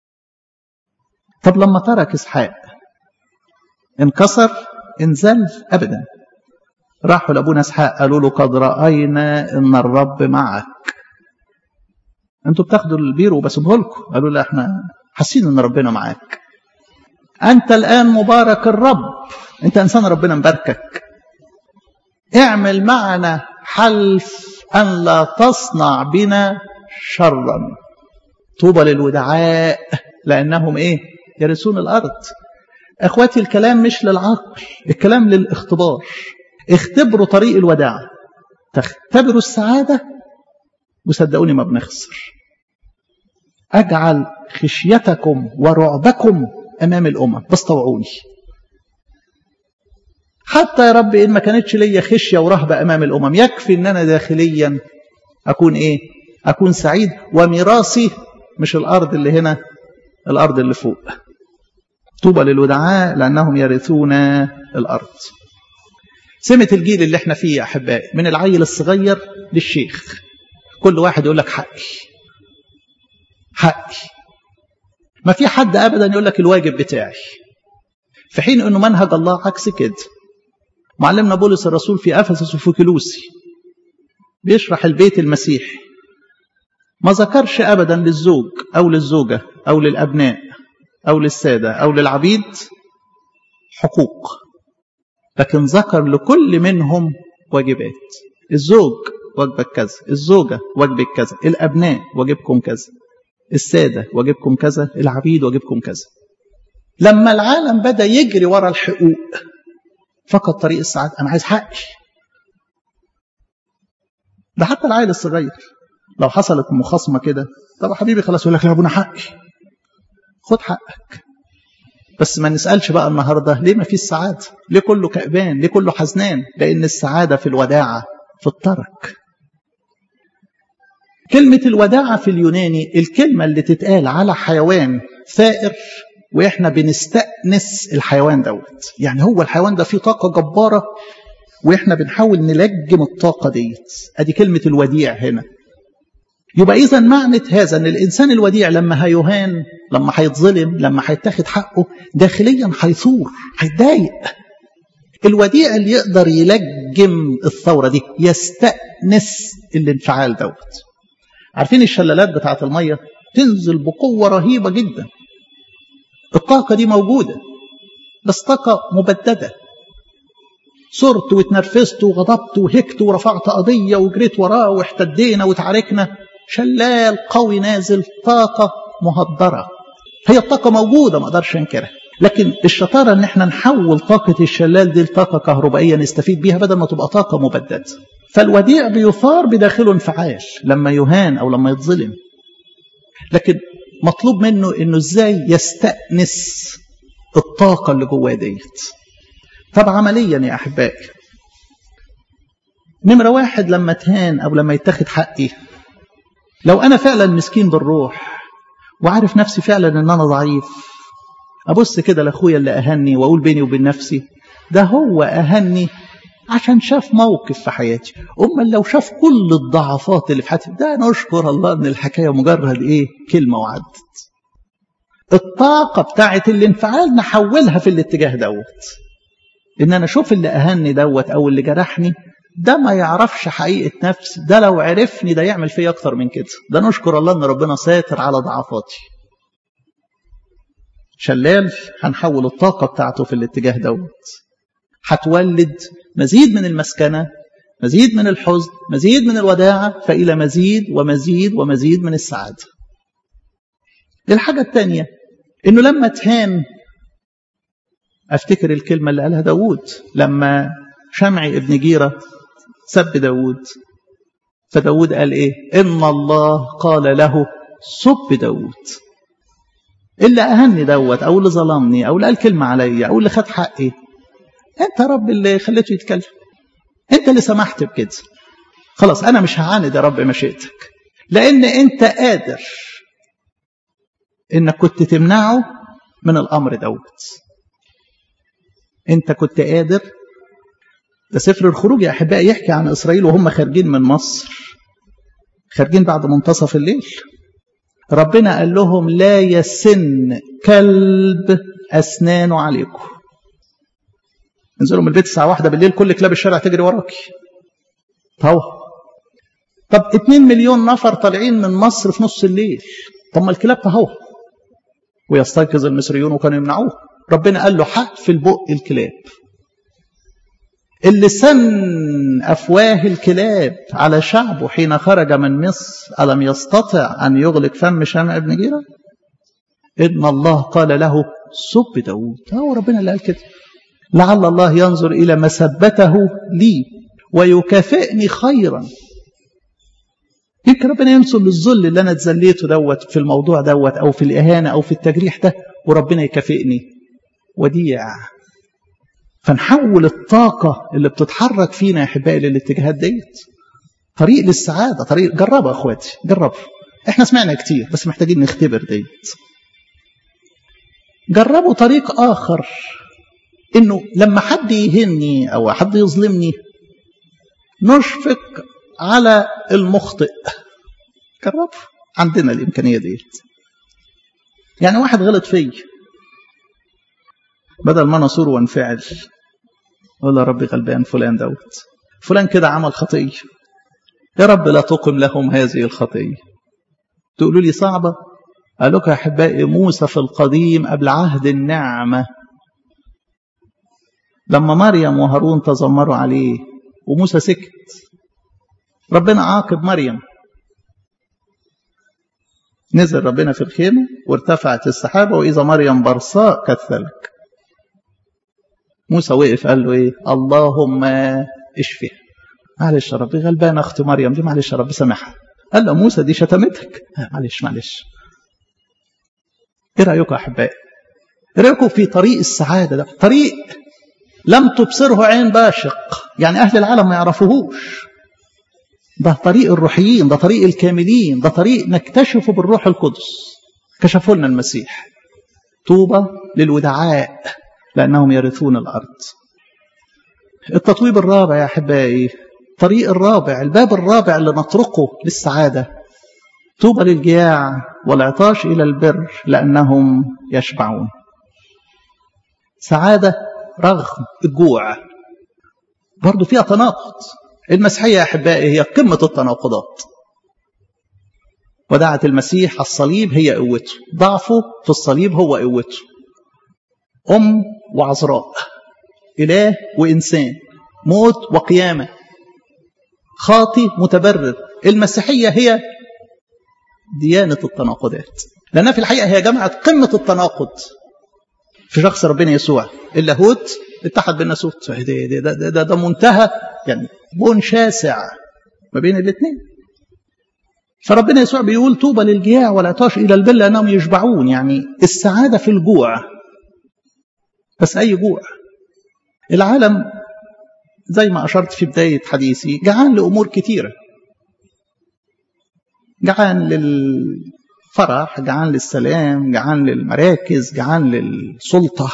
طب لما ترك اسحاق انكسر انزل ابدا. راحوا لابونا اسحاق قالوا له قد راينا ان الرب معك. انتوا بتاخدوا البير وبسيبه لكم. قالوا لا احنا حاسين ان ربنا معاك. انت الان مبارك الرب، انت انسان ربنا مباركك. اعمل معنا حلف ان لا تصنع بنا شرا. طوبى للودعاء لانهم ايه؟ يرثون الارض. اخواتي الكلام مش للعقل، الكلام للاختبار. اختبروا طريق الوداع، تختبروا السعاده وصدقوني ما بنخسر. اجعل خشيتكم ورعبكم امام الامم. بس طوعوني حتى يا رب ان ما كانتش ليا خشيه ورهبه امام الامم، يكفي ان انا داخليا اكون ايه؟ اكون سعيد، وميراثي مش الارض اللي هنا، الارض اللي فوق. طوبى للودعاء لانهم يرثون الارض. سمة الجيل اللي احنا فيه يا احبائي، من العيل الصغير للشيخ، كل واحد يقول لك حقي حقي. ما في حد ابدا يقول لك الواجب بتاعي، في حين انه منهج الله عكس كده. معلمنا بولس الرسول في افسس وفي كلوسي بيشرح البيت المسيحي، ما ذكرش ابدا للزوج او للزوجه او للابناء او للساده او للعبيد حقوق، لكن ذكر لكل منهم واجبات. الزوج واجبك كذا، الزوجه واجبك كذا، الابناء واجبكم كذا، الساده واجبكم كذا، العبيد واجبكم كذا. لما العالم بدا يجري ورا الحقوق فقد طريق السعاده. انا عايز حقي. ده حتى العيل الصغير لو حصلت مخاصمه كده، طب يا حبيبي خلاص يقول لك يا ابونا حقي، خد حقك. بس ما نسالش بقى النهارده ليه ما فيش سعاده؟ ليه كله كئبان؟ ليه كله حزنان؟ لان السعاده في الوداعه، في الترك. كلمه الوداعه في اليوناني الكلمه اللي تتقال على حيوان ثائر واحنا بنستأنس الحيوان دوت. يعني هو الحيوان ده فيه طاقه جباره واحنا بنحاول نلجم الطاقه ديت. ادي كلمه الوديع هنا. يبقى اذا معنى هذا ان الانسان الوديع لما هيهان، لما هيتظلم، لما هيتاخد حقه داخليا هيثور، هيتضايق. الوديع اللي يقدر يلجم الثوره دي، يستأنس الانفعال دوت. عارفين الشلالات بتاعه الميه تنزل بقوه رهيبه جدا، الطاقه دي موجوده بس طاقه مبدده. صرت واتنرفزت وغضبت وهكت ورفعت قضيه وجريت وراه واحتدينا وتعاركنا، شلال قوي نازل، طاقه مهدره. هي الطاقه موجوده ما اقدرش انكرها، لكن الشطاره ان احنا نحول طاقه الشلال دي لطاقه كهربائيه نستفيد بيها بدل ما تبقى طاقه مبدده. فالوديع بيثار بداخله انفعال لما يهان أو لما يتظلم، لكن مطلوب منه إنه إزاي يستأنس الطاقة اللي جواه ديت. طب عمليا يا أحبائي، نمرة واحد لما تهان أو لما يتاخد حقي، لو أنا فعلا مسكين بالروح وعارف نفسي فعلا إن أنا ضعيف، أبص كده لأخويا اللي أهني وأقول بيني وبين نفسي ده هو أهني عشان شاف موقف في حياتي، أما لو شاف كل الضعفات اللي في حياتي ده نشكر الله إن الحكاية مجرد إيه كلمة وعدت. الطاقة بتاعت الانفعال نحولها في الاتجاه دوت، إن أنا أشوف اللي أهني دوت أو اللي جرحني ده ما يعرفش حقيقة نفس، ده لو عرفني ده يعمل فيه أكتر من كده، ده نشكر الله إن ربنا ساتر على ضعفاتي. شلال هنحول الطاقة بتاعته في الاتجاه دوت، هتولد مزيد من المسكنة، مزيد من الحزن، مزيد من الوداعة، فإلى مزيد ومزيد ومزيد من السعادة. الحاجة الثانية إنه لما تهان، أفتكر الكلمة اللي قالها داود لما شمعي ابن جيرة سب داود، فداود قال إيه؟ إن الله قال له سب داود. اللي أهني دوت أو اللي ظلمني أو اللي قال كلمة عليا أو اللي خد حقي، أنت رب اللي خليته يتكلم، أنت اللي سمحت بكده، خلاص أنا مش هعاند يا رب مشيئتك، لأن أنت قادر إنك كنت تمنعه من الأمر دوت. أنت كنت قادر. ده سفر الخروج يا أحبائي يحكي عن إسرائيل وهم خارجين من مصر، خارجين بعد منتصف الليل، ربنا قال لهم لا يسن كلب أسنانه عليكم. انزلوا من البيت الساعة واحدة بالليل كل كلاب الشارع تجري وراكي. طب طب اتنين مليون نفر طالعين من مصر في نص الليل، طب ما الكلاب تهوه ويستيقظ المصريون وكانوا يمنعوه. ربنا قال له حق في البق الكلاب. اللي سن أفواه الكلاب على شعبه حين خرج من مصر ألم يستطع أن يغلق فم شمع ابن جيرة؟ إن الله قال له سب داود. هو ربنا اللي قال كده، لعل الله ينظر إلى مسبته لي ويكافئني خيرا. يمكن ربنا ينصر للذل اللي أنا اتذليته دوت في الموضوع دوت أو في الإهانة أو في التجريح ده، وربنا يكافئني وديع. فنحول الطاقة اللي بتتحرك فينا يا أحبائي للاتجاهات ديت. طريق للسعادة، طريق جربها أخواتي، جربوا. إحنا سمعنا كتير بس محتاجين نختبر ديت. جربوا طريق آخر، إنه لما حد يهني أو حد يظلمني نشفق على المخطئ. جربوا، عندنا الإمكانية ديت. يعني واحد غلط فيه، بدل ما نصور وانفعل أقول يا ربي غلبان فلان دوت، فلان كده عمل خطية، يا رب لا تقم لهم هذه الخطية. تقولوا لي صعبة؟ قال لك يا أحبائي موسى في القديم قبل عهد النعمة لما مريم وهارون تذمروا عليه وموسى سكت، ربنا عاقب مريم، نزل ربنا في الخيمة وارتفعت السحابة وإذا مريم برصاء كالثلج. موسى وقف قال له إيه؟ اللهم اشفه. معلش يا ربي غلبان أختي مريم دي، معلش يا ربي سامحها. قال له موسى دي شتمتك، معلش معلش. إيه رأيكم يا أحبائي؟ إيه رأيكم في طريق السعادة ده؟ طريق لم تبصره عين باشق، يعني أهل العالم ما يعرفوهوش. ده طريق الروحيين، ده طريق الكاملين، ده طريق نكتشفه بالروح القدس. كشفوا لنا المسيح. طوبى للودعاء لأنهم يرثون الأرض. التطويب الرابع يا أحبائي، طريق الرابع، الباب الرابع اللي نطرقه للسعادة. طوبى للجياع والعطاش إلى البر لأنهم يشبعون. سعادة رغم الجوع، برضو فيها تناقض. المسيحية يا أحبائي هي قمة التناقضات. ودعت المسيح الصليب هي قوته، ضعفه في الصليب هو قوته. أم وعذراء، إله وإنسان، موت وقيامة، خاطي متبرر. المسيحية هي ديانة التناقضات، لأنها في الحقيقة هي جمعت قمة التناقض في شخص ربنا يسوع. اللاهوت اتحد بالناسوت، ده, ده, ده, ده, ده منتهى، يعني بون شاسع ما بين الاثنين. فربنا يسوع بيقول طوبى للجياع والعطاش إلى البر لأنهم يشبعون، يعني السعادة في الجوع، بس أي جوع. العالم زي ما أشرت في بداية حديثي جعان لأمور كتيرة، جعان للفرح، جعان للسلام، جعان للمراكز، جعان للسلطة.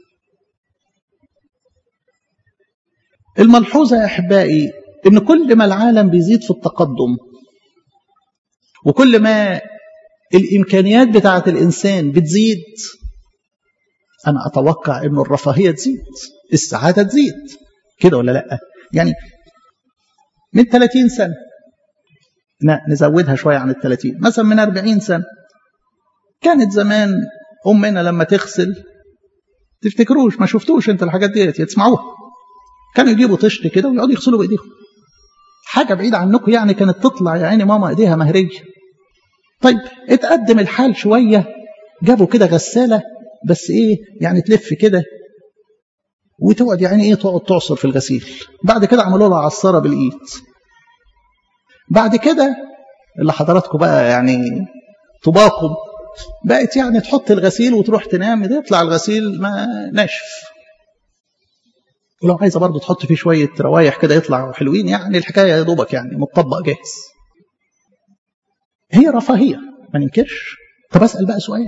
الملحوظة يا أحبائي إن كل ما العالم بيزيد في التقدم وكل ما الإمكانيات بتاعة الإنسان بتزيد، أنا أتوقع إنه الرفاهية تزيد، السعادة تزيد، كده ولا لأ؟ يعني من ثلاثين سنة نزودها شوية عن الثلاثين، مثلا من أربعين سنة كانت زمان أمنا لما تغسل، تفتكروش ما شفتوش انت الحاجات دي تسمعوها، كانوا يجيبوا طشت كده ويقعدوا يغسلوا بإيديهم، حاجة بعيدة عنكم يعني، كانت تطلع يا عيني ماما إيديها مهرية. طيب اتقدم الحال شوية، جابوا كده غسالة بس ايه يعني تلف كده وتقعد يعني ايه تقعد تعصر في الغسيل، بعد كده عملوا لها عصارة بالإيد. بعد كده اللي حضراتكم بقى يعني طباكم بقت يعني تحط الغسيل وتروح تنام، ده يطلع الغسيل ما ناشف، ولو عايزه برضه تحط فيه شويه روايح كده يطلعوا حلوين، يعني الحكايه يا دوبك يعني متطبق جاهز. هي رفاهيه ما ننكرش. طب اسال بقى سؤال،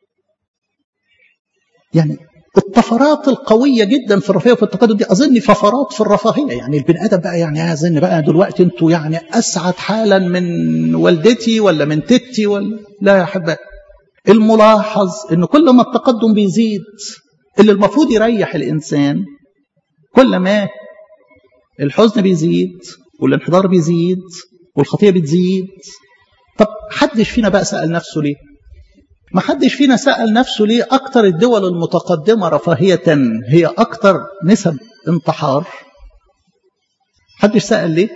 يعني الطفرات القويه جدا في الرفاهيه وفي التقدم دي اظن ففرات في الرفاهيه، يعني البني ادم بقى يعني اظن بقى دلوقتي انتوا يعني اسعد حالا من والدتي ولا من تتي ولا لا. يا احبائي الملاحظ ان كل ما التقدم بيزيد اللي المفروض يريح الانسان، كل ما الحزن بيزيد والانحدار بيزيد والخطيه بتزيد. طب حدش فينا بقى سأل نفسه ليه؟ ما حدش فينا سأل نفسه ليه أكتر الدول المتقدمة رفاهية هي أكتر نسب انتحار؟ حدش سأل ليه؟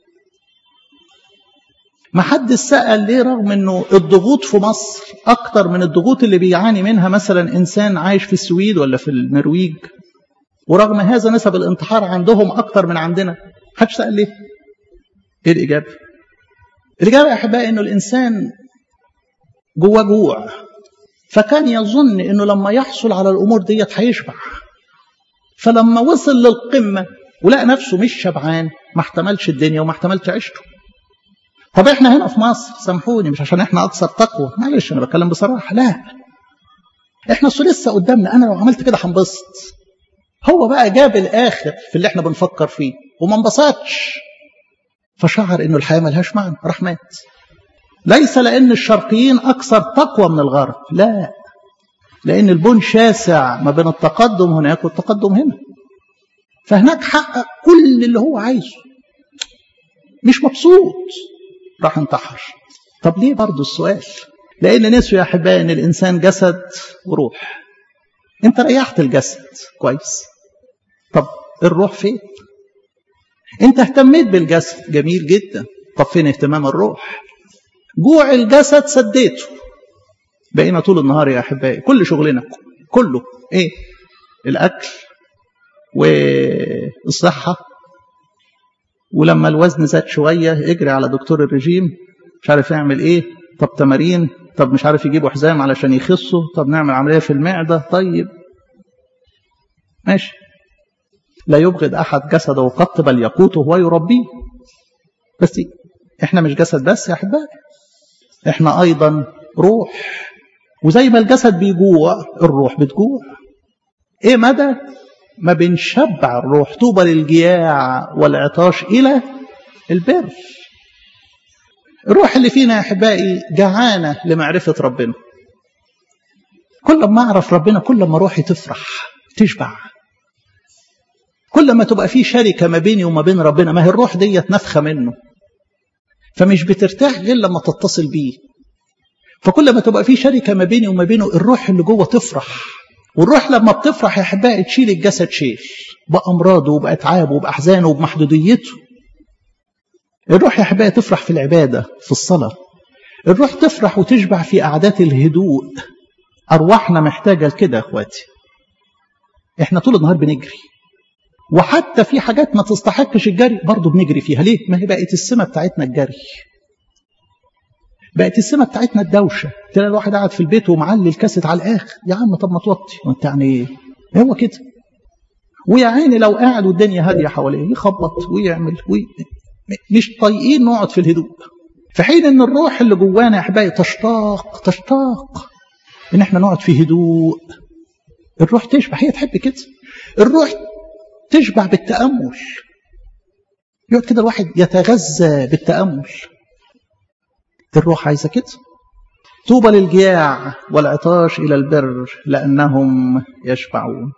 ما حدش سأل ليه رغم أنه الضغوط في مصر أكتر من الضغوط اللي بيعاني منها مثلا إنسان عايش في السويد ولا في النرويج، ورغم هذا نسب الانتحار عندهم أكتر من عندنا؟ حدش سأل ليه؟ إيه الإجابة؟ الإجابة يا أحبائي أنه الإنسان جوا جوع، فكان يظن أنه لما يحصل على الأمور ديت هيشبع، فلما وصل للقمة ولقى نفسه مش شبعان ما احتملش الدنيا وما احتملش عيشته. طب احنا هنا في مصر سامحوني مش عشان احنا أكثر تقوى، معلش أنا بتكلم بصراحة، لا احنا لسه قدامنا، أنا لو عملت كده هنبسط. هو بقى جاب الآخر في اللي احنا بنفكر فيه وما انبسطش، فشعر انه الحياة ملهاش معنى، راح مات. ليس لأن الشرقيين أكثر تقوى من الغرب، لا، لأن البون شاسع ما بين التقدم هناك والتقدم هنا، فهناك حقق كل اللي هو عايزه، مش مبسوط، راح انتحر. طب ليه؟ برضو السؤال، لأن نسوا يا أحبائي أن الإنسان جسد وروح. أنت ريحت الجسد كويس، طب الروح فين؟ أنت اهتميت بالجسد جميل جدا، طب فين اهتمام الروح؟ جوع الجسد سديته، بقينا طول النهار يا أحبائي كل شغلنا كله إيه؟ الأكل والصحة، ولما الوزن زاد شوية اجري على دكتور الرجيم مش عارف يعمل إيه، طب تمارين، طب مش عارف يجيبوا حزام علشان يخسوا، طب نعمل عملية في المعدة، طيب ماشي. لا يبغض أحد جسده قط بل يقوته ويربيه. بس إحنا مش جسد بس يا أحبائي، إحنا أيضا روح، وزي ما الجسد بيجوع الروح بتجوع. إيه مدى ما بنشبع الروح؟ طوبى للجياع والعطاش إلى البر. الروح اللي فينا يا أحبائي جعانة لمعرفة ربنا. كل ما أعرف ربنا كل ما روحي تفرح تشبع، كل ما تبقى في شركة ما بيني وما بين ربنا. ما هي الروح ديت نفخة منه، فمش بترتاح غير لما تتصل بيه. فكل ما تبقى في شركة ما بيني وما بينه الروح اللي جوه تفرح. والروح لما بتفرح يا أحبائي تشيل الجسد شيل بأمراضه وبأتعابه وبأحزانه وبمحدوديته. الروح يا أحبائي تفرح في العبادة في الصلاة. الروح تفرح وتشبع في قعدات الهدوء. أرواحنا محتاجة لكده يا أخواتي. إحنا طول النهار بنجري وحتى في حاجات ما تستحقش الجري برضه بنجري فيها. ليه؟ ما هي بقت السمة بتاعتنا الجري، بقت السمة بتاعتنا الدوشة. تلاقي الواحد قاعد في البيت ومعلي الكاسيت على الآخر، يا عم طب ما توطي، وانت يعني ايه؟ هو كده. ويا عيني لو قاعد والدنيا هادية حواليه يخبط ويعمل وي... مش طايقين نقعد في الهدوء، في حين ان الروح اللي جوانا يا احبائي تشتاق تشتاق ان احنا نقعد في هدوء. الروح تشبع، هي تحب كده. الروح تشبع بالتأمل، يقعد كده الواحد يتغذى بالتأمل. الروح عايزة كده. طوبى للجياع والعطاش إلى البر لأنهم يشبعون.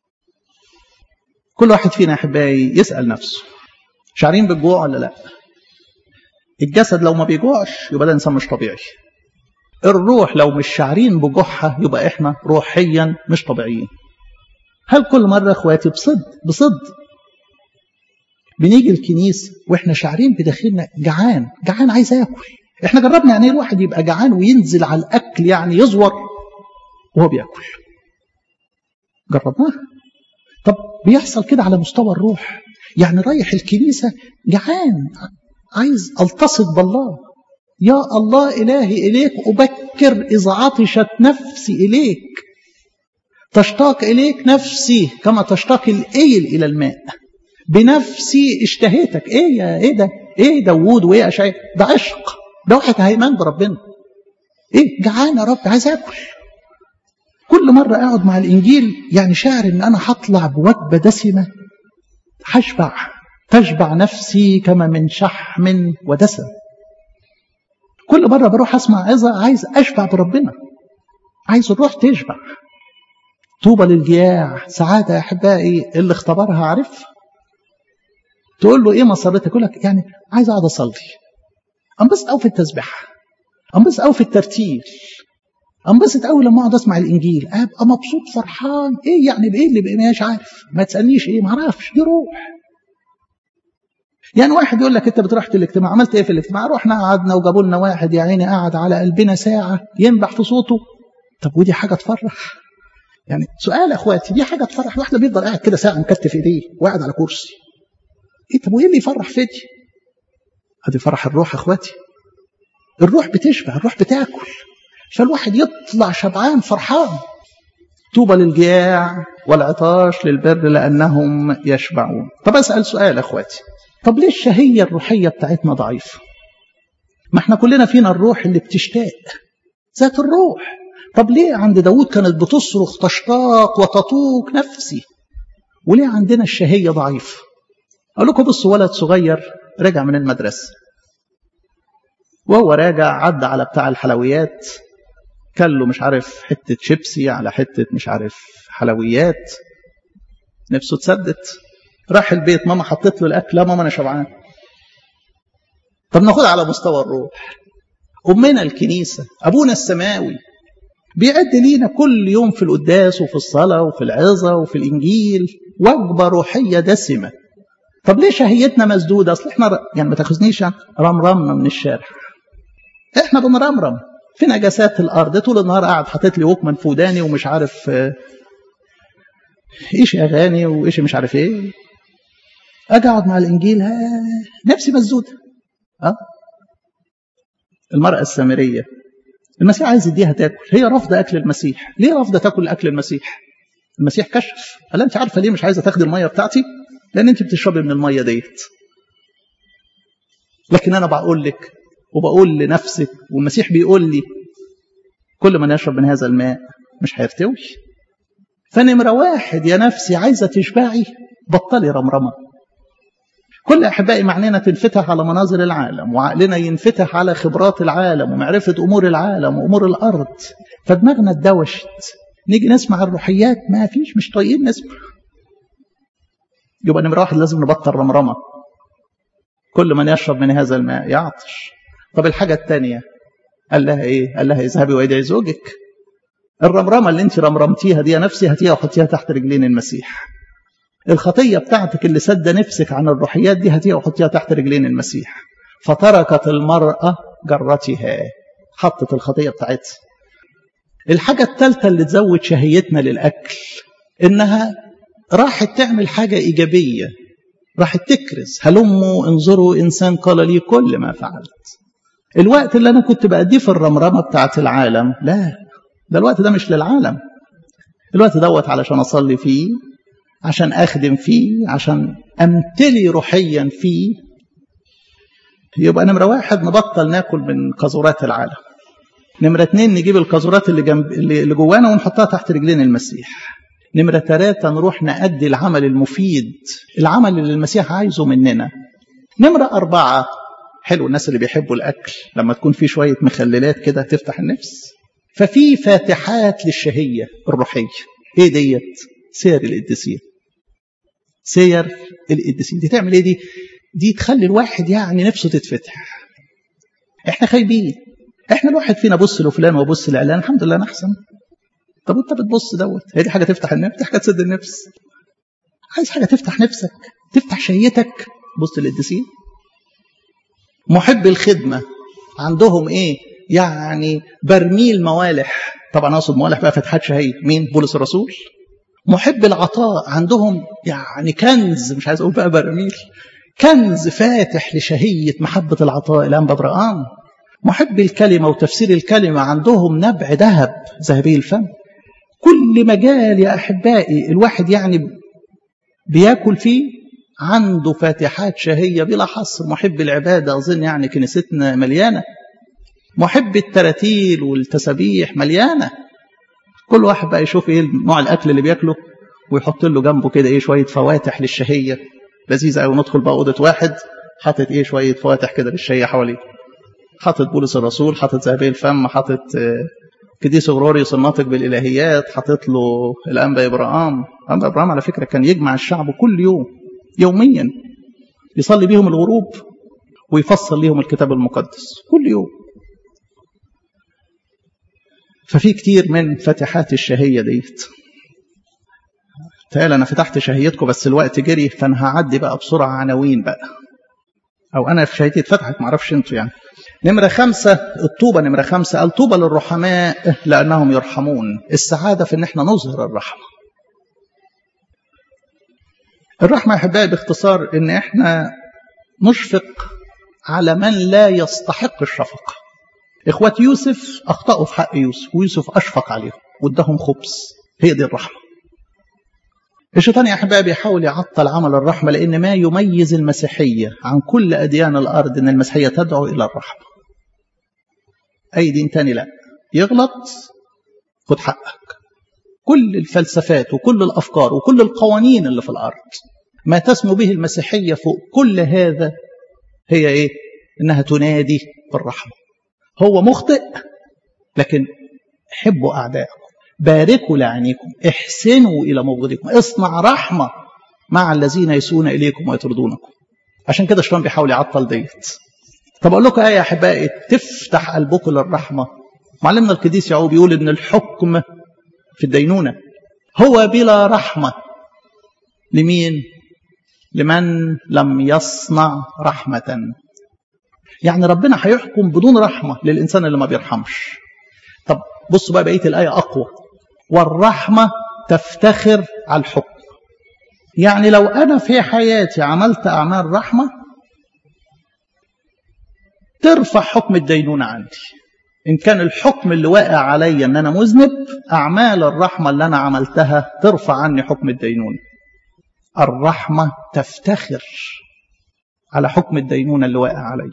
كل واحد فينا يا أحبائي يسأل نفسه، شعرين بالجوع ولا لا؟ الجسد لو ما بيجوعش يبقى ده إنسان مش طبيعي. الروح لو مش شعرين بجوعها يبقى إحنا روحيا مش طبيعيين. هل كل مرة أخواتي بصد بصد بنيجي الكنيسة وإحنا شعرين بداخلنا جعان جعان عايز آكل؟ إحنا جربنا يعني الواحد يبقى جعان وينزل على الأكل، يعني يزور وهو بيأكل. جربناها. طب بيحصل كده على مستوى الروح، يعني رايح الكنيسة جعان عايز ألتصق بالله. يا الله إلهي إليك أبكر إذا عطشت نفسي إليك، تشتاق إليك نفسي كما تشتاق الإيل إلى الماء، بنفسي اشتهيتك. إيه يا إيه ده؟ إيه داوود وإيه أشعياء؟ ده عشق، ده واحد هيمان بربنا. إيه جعان يا رب عايز آكل. كل مرة أقعد مع الإنجيل يعني شاعر إن أنا هطلع بوجبة دسمة هشبع، تشبع نفسي كما من شحم ودسم. كل مرة بروح أسمع عظة عايز أشبع بربنا، عايز الروح تشبع. طوبى للجياع، سعادة يا أحبائي اللي اختبرها عارف. تقول له إيه مسارتك؟ يقول لك يعني عايز أقعد أصلي، أنبسط أوي في التسبيح، أنبسط أوي في الترتيل، أنبسط أوي لما أقعد أسمع الإنجيل، أبقى مبسوط فرحان. إيه يعني بإيه اللي بإيه؟ مش عارف، ما تسألنيش إيه، ما أعرفش، دي روح. يعني واحد يقول لك أنت بتروح الاجتماع، عملت إيه في الاجتماع؟ رحنا قعدنا وجابوا لنا واحد يا عيني قعد على قلبنا ساعة ينبح في صوته. طب ودي حاجة تفرح؟ يعني سؤال أخواتي، دي حاجة تفرح؟ واحد بيفضل قاعد كده ساعة مكتف إيديه وقاعد على كرسي، إيه طب وإيه اللي يفرح في دي؟ هذه فرح الروح أخواتي. الروح بتشبع، الروح بتاكل، فالواحد يطلع شبعان فرحان. طوبى للجياع والعطاش للبر لأنهم يشبعون. طب أسأل سؤال أخواتي، طب ليه الشهية الروحية بتاعتنا ضعيفة؟ ما احنا كلنا فينا الروح اللي بتشتاق، ذات الروح. طب ليه عند داود كانت بتصرخ تشتاق وتطوق نفسي، وليه عندنا الشهية ضعيفة؟ أقول لكم بصوا، ولد صغير رجع من المدرسة، وهو راجع عدى على بتاع الحلويات، كله مش عارف حتة شيبسي على حتة مش عارف حلويات، نفسه تسدت. راح البيت، ماما حطت له الأكل، لا ماما أنا شبعان. طب ناخد على مستوى الروح، أمنا الكنيسة، أبونا السماوي بيعد لينا كل يوم في القداس وفي الصلاة وفي العظة وفي الإنجيل وجبة روحية دسمة. طب ليه شهيتنا مسدودة؟ أصل إحنا يعني ما تاخذنيش رمرمنا من الشارع، إحنا بنرمرم في نجاسات الأرض. طول النهار قاعد حاطط لي وكمان في وداني ومش عارف إيش أغاني وإيش مش عارف إيه. أجي أقعد مع الإنجيل ها نفسي مسدودة. أه؟ المرأة السامرية المسيح عايز يديها تاكل، هي رافضة أكل المسيح. ليه رافضة تاكل أكل المسيح؟ المسيح كشف، قال أنت عارفة ليه مش عايزة تاخدي المية بتاعتي؟ لأن أنت بتشربي من المية ديت. لكن أنا بقول لك وبقول لنفسك، والمسيح بيقول لي كل من يشرب من هذا الماء مش هيرتوي. فنمرة واحد يا نفسي عايزة تشبعي، بطلي رمرمة. كل أحبائي معنينا تنفتح على مناظر العالم، وعقلنا ينفتح على خبرات العالم ومعرفة أمور العالم وأمور الأرض، فدماغنا اتدوشت. نيجي نسمع الروحيات ما فيش، مش طايقين نسمع. يبقى نمرة واحد لازم نبطل رمرمة. كل من يشرب من هذا الماء يعطش. طب الحاجة الثانية قال لها إيه؟ قال لها اذهبي وادعي زوجك. الرمرمة اللي انت رمرمتيها دي يا نفسي هاتيها وحطيها تحت رجلين المسيح. الخطية بتاعتك اللي سد نفسك عن الروحيات دي هاتيها وحطيها تحت رجلين المسيح. فتركت المرأة جرتها، حطت الخطية بتاعتها. الحاجة الثالثة اللي تزود شهيتنا للأكل إنها راحت تعمل حاجة إيجابية، راحت تكرز هلموا انظروا إنسان قال لي كل ما فعلت. الوقت اللي أنا كنت بأديه في الرمرمة بتاعت العالم، لا، ده الوقت ده مش للعالم، الوقت دوت علشان أصلي فيه، عشان أخدم فيه، عشان أمتلي روحيا فيه. يبقى نمرة واحد نبطل ناكل من قاذورات العالم. نمرة اتنين نجيب القاذورات اللي جنب اللي جوانا ونحطها تحت رجلين المسيح. نمرة ثلاثة نروح نأدي العمل المفيد، العمل اللي المسيح عايزه مننا. نمرة أربعة، حلو الناس اللي بيحبوا الأكل لما تكون في شوية مخللات كده تفتح النفس، ففي فاتحات للشهية الروحية. ايه ديت؟ سير القديسين. سير القديسين دي تعمل ايه؟ دي دي تخلي الواحد يعني نفسه تتفتح. احنا خايبين، احنا الواحد فينا بص لفلان وبص لعلان، الحمد لله انا احسن. طب وانت بتبص دوت، هي دي حاجه تفتح النفس؟ دي حاجه تسد النفس. عايز حاجه تفتح نفسك، تفتح شهيتك، بص للقديسين. محب الخدمه عندهم ايه؟ يعني برميل موالح، طبعا اقصد موالح بقى فتحات شهيه. مين؟ بولس الرسول. محب العطاء عندهم يعني كنز، مش عايز اقول بقى برميل، كنز فاتح لشهيه محبه العطاء، الانبا برقام. محب الكلمه وتفسير الكلمه عندهم نبع ذهب ذهبي الفم. كل مجال يا احبائي الواحد يعني بياكل فيه عنده فاتحات شهيه بلا حصر. محب العباده اظن يعني كنيستنا مليانه. محب التراتيل والتسابيح مليانه. كل واحد بقى يشوف ايه نوع الاكل اللي بياكله ويحط له جنبه كده ايه شويه فواتح للشهيه لذيذه قوي. ندخل بقى اوضه واحد حاطط ايه شويه فواتح كده للشهيه حواليه، حاطط بولس الرسول، حاطط ذهبي الفم، حاطط قديس غروريوس الناطق بالالهيات، حاطط له الانبا ابراهام. الانبا ابراهام على فكره كان يجمع الشعب كل يوم يوميا يصلي بيهم الغروب ويفصل ليهم الكتاب المقدس كل يوم. ففي كتير من فتحات الشهيه ديت. تعال انا فتحت شهيتكم بس الوقت جري، فانا هعدي بقى بسرعه عناوين بقى، او انا في شهيتي اتفتحت معرفش انتوا يعني. نمرة خمسة الطوبة. نمرة خمسة الطوبة للرحماء لأنهم يرحمون. السعادة في ان احنا نظهر الرحمة. الرحمة يا أحبائي باختصار ان احنا نشفق على من لا يستحق الشفقة. اخوة يوسف اخطأوا في حق يوسف ويوسف اشفق عليهم وادهم خبز. هي دي الرحمة. الشيطان يا أحبائي بيحاول يعطل عمل الرحمة، لأن ما يميز المسيحية عن كل أديان الأرض ان المسيحية تدعو إلى الرحمة. أي دين تاني لا، يغلط خد حقك. كل الفلسفات وكل الأفكار وكل القوانين اللي في الأرض ما تسمو به المسيحية فوق كل هذا هي إيه؟ إنها تنادي بالرحمة. هو مخطئ لكن حبوا أعدائكم، باركوا لعنيكم، احسنوا إلى مبغضكم، اصنع رحمة مع الذين يسوون إليكم ويطردونكم. عشان كده الشيطان بيحاول يعطل ديت. طب أقول لكم آية يا أحبائي تفتح قلبكم للرحمة. معلمنا القديس يعقوب يقول إن الحكم في الدينونة هو بلا رحمة. لمين؟ لمن لم يصنع رحمة. يعني ربنا هيحكم بدون رحمة للإنسان اللي ما بيرحمش. طب بصوا بقى بقية الآية أقوى. والرحمة تفتخر على الحكم. يعني لو أنا في حياتي عملت أعمال رحمة ترفع حكم الدينونة عندي. إن كان الحكم اللي واقع علي أن أنا مذنب، أعمال الرحمة اللي أنا عملتها ترفع عني حكم الدينونة. الرحمة تفتخر على حكم الدينونة اللي واقع علي.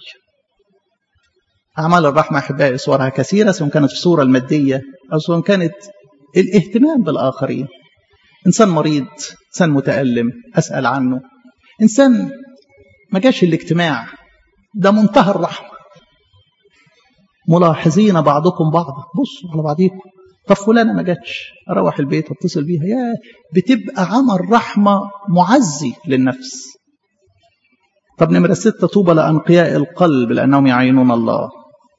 أعمال الرحمة أحبائي صورها كثيرة، سواء كانت في الصورة المادية أو سواء كانت الاهتمام بالآخرين. إنسان مريض، إنسان متألم أسأل عنه، إنسان ما جاش الاجتماع، ده منتهى الرحمة. ملاحظين بعضكم بعضا، بصوا على بعضيكم. طب فلانة ما جاتش، أروح البيت واتصل بيها، يا بتبقى عمل رحمة معزي للنفس. طب نمرة ستة طوبى لأنقياء القلب لأنهم يعينون الله.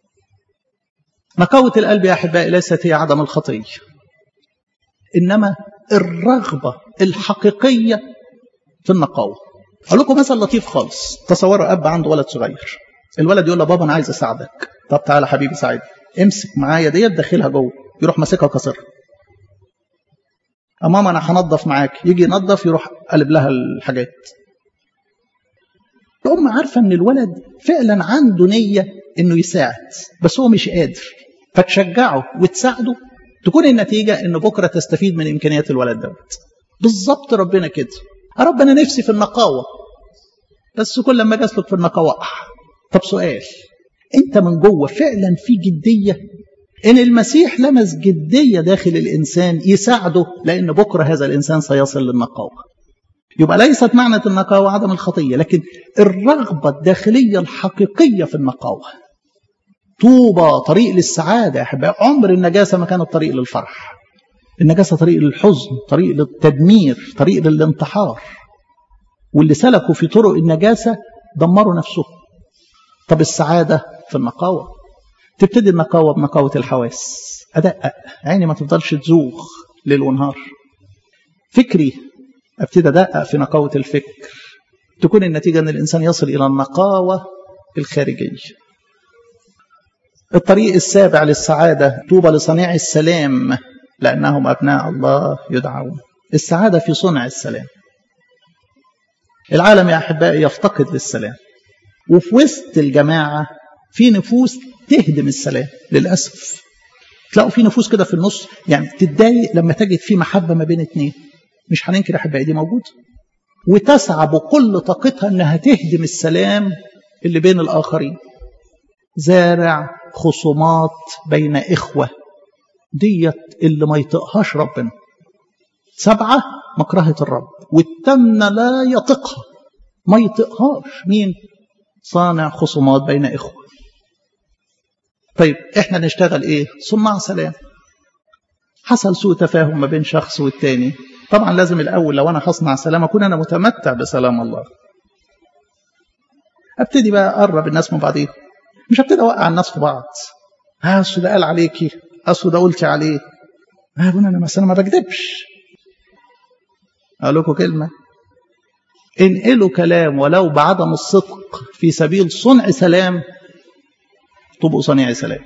نقاوة القلب يا أحبائي ليست هي عدم الخطية، إنما الرغبة الحقيقية في النقاوة. أقول لكم مثل لطيف خالص. تصوروا أب عنده ولد صغير، الولد يقول له بابا أنا عايز أساعدك. طب تعالى حبيبي ساعدني، امسك معايا ديت داخلها جوه، يروح ماسكها وكسرها. ماما انا هنضف معاك، يجي ينظف يروح قلب لها الحاجات. الام عارفه ان الولد فعلا عنده نيه انه يساعد بس هو مش قادر، فتشجعه وتساعده، تكون النتيجه ان بكره تستفيد من امكانيات الولد دوت. بالظبط ربنا كده. رب انا نفسي في النقاوه بس كل لما اجي اسلك في النقاوه اقع. طب سؤال، انت من جوه فعلا في جديه؟ ان المسيح لمس جديه داخل الانسان يساعده، لان بكره هذا الانسان سيصل للنقاوه. يبقى ليست معنى النقاوه عدم الخطيه، لكن الرغبه الداخليه الحقيقيه في النقاوه. طوبى طريق للسعاده يا احبائي. عمر النجاسه ما كانت طريق للفرح. النجاسه طريق للحزن، طريق للتدمير، طريق للانتحار. واللي سلكوا في طرق النجاسه دمروا نفسهم. طب السعاده في النقاوه. تبتدي النقاوه بنقاوه الحواس. ادقق عيني ما تفضلش تزوغ ليل ونهار. فكري ابتدي ادقق في نقاوه الفكر، تكون النتيجه ان الانسان يصل الى النقاوه الخارجيه. الطريق السابع للسعاده، طوبى لصنيع السلام لانهم ابناء الله يدعون. السعاده في صنع السلام. العالم يا احبائي يفتقد للسلام، وفي وسط الجماعه في نفوس تهدم السلام للاسف. تلاقوا في نفوس كده في النص، يعني تتضايق لما تجد في محبه ما بين اتنين. مش هننكر يا احبائي دي موجوده، وتسعى بكل طاقتها انها تهدم السلام اللي بين الاخرين. زارع خصومات بين اخوه، ديت اللي ما يطقهاش ربنا. سبعه مكرهه الرب، والثامنه لا يطقها، ما يطقهاش. مين؟ صانع خصومات بين اخوه. طيب احنا نشتغل ايه؟ صناع سلام. حصل سوء تفاهم ما بين شخص والتاني، طبعا لازم الاول لو انا هصنع سلام اكون انا متمتع بسلام الله. ابتدي بقى اقرب الناس من بعضيهم، مش ابتدي اوقع الناس في بعض. ها اصل ده قال عليكي، اصل ده قلتي عليه. ها ابونا انا مثلا ما بكذبش. اقول لكم كلمه، انقلوا كلام ولو بعدم الصدق في سبيل صنع سلام، تبقوا صنيع سلام.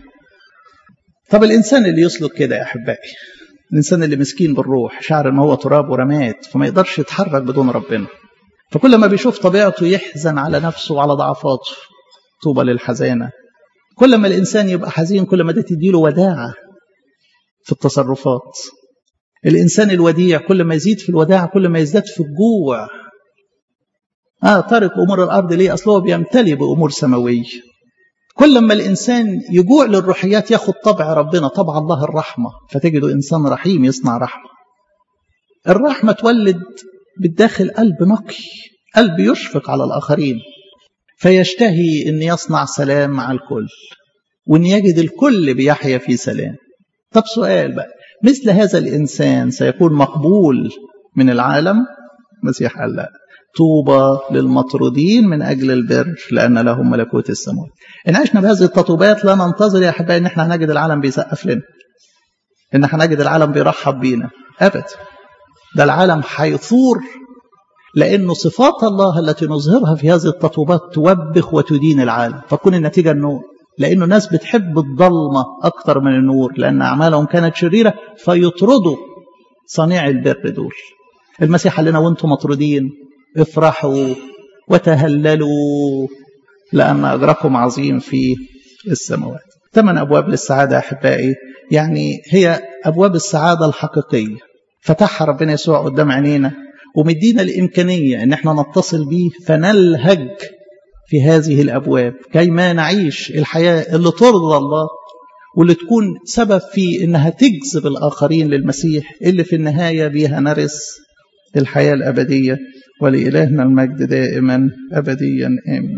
طب الانسان اللي يسلك كده يا احبائي، الانسان اللي مسكين بالروح، شعر ان هو تراب ورماد، فما يقدرش يتحرك بدون ربنا، فكل ما بيشوف طبيعته يحزن على نفسه وعلى ضعفاته. طوبى للحزانه. كل ما الانسان يبقى حزين كل ما ده تديله وداعه في التصرفات. الانسان الوديع كل ما يزيد في الوداعه كل ما يزداد في الجوع. اه ترك امور الارض ليه؟ اصله بيمتلي بامور سماويه. كل ما الإنسان يجوع للروحيات ياخد طبع ربنا، طبع الله الرحمة، فتجده إنسان رحيم يصنع رحمة. الرحمة تولد بالداخل قلب نقي، قلب يشفق على الآخرين، فيشتهي أن يصنع سلام مع الكل، وأن يجد الكل بيحيا في سلام. طب سؤال بقى، مثل هذا الإنسان سيكون مقبول من العالم؟ المسيح قال لا، طوبى للمطرودين من أجل البر لأن لهم ملكوت السماوات. إن عشنا بهذه التطوبات لا ننتظر يا أحبائي إن احنا هنجد العالم بيسقف لنا، إن احنا هنجد العالم بيرحب بينا أبدا. ده العالم هيثور، لأنه صفات الله التي نظهرها في هذه التطوبات توبخ وتدين العالم. فتكون النتيجة النور، لأنه ناس بتحب الضلمة أكثر من النور لأن أعمالهم كانت شريرة، فيطردوا صنيع البر دول. المسيح قال لنا وانتم مطرودين افرحوا وتهللوا لأن أجركم عظيم في السماوات. ثمان أبواب للسعادة أحبائي، يعني هي أبواب السعادة الحقيقية فتحها ربنا يسوع قدام عينينا، ومدينا الإمكانية أن احنا نتصل به فنلهج في هذه الأبواب كيما نعيش الحياة اللي ترضى الله، واللي تكون سبب في أنها تجذب الآخرين للمسيح اللي في النهاية بيها نرث الحياة الأبدية. ولإلهنا المجد دائما أبديا آمين.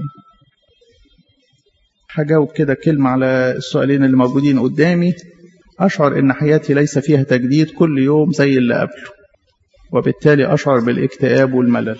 هجاوب كده كلمة على السؤالين اللي موجودين قدامي. أشعر أن حياتي ليس فيها تجديد، كل يوم زي اللي قبله، وبالتالي أشعر بالاكتئاب والملل.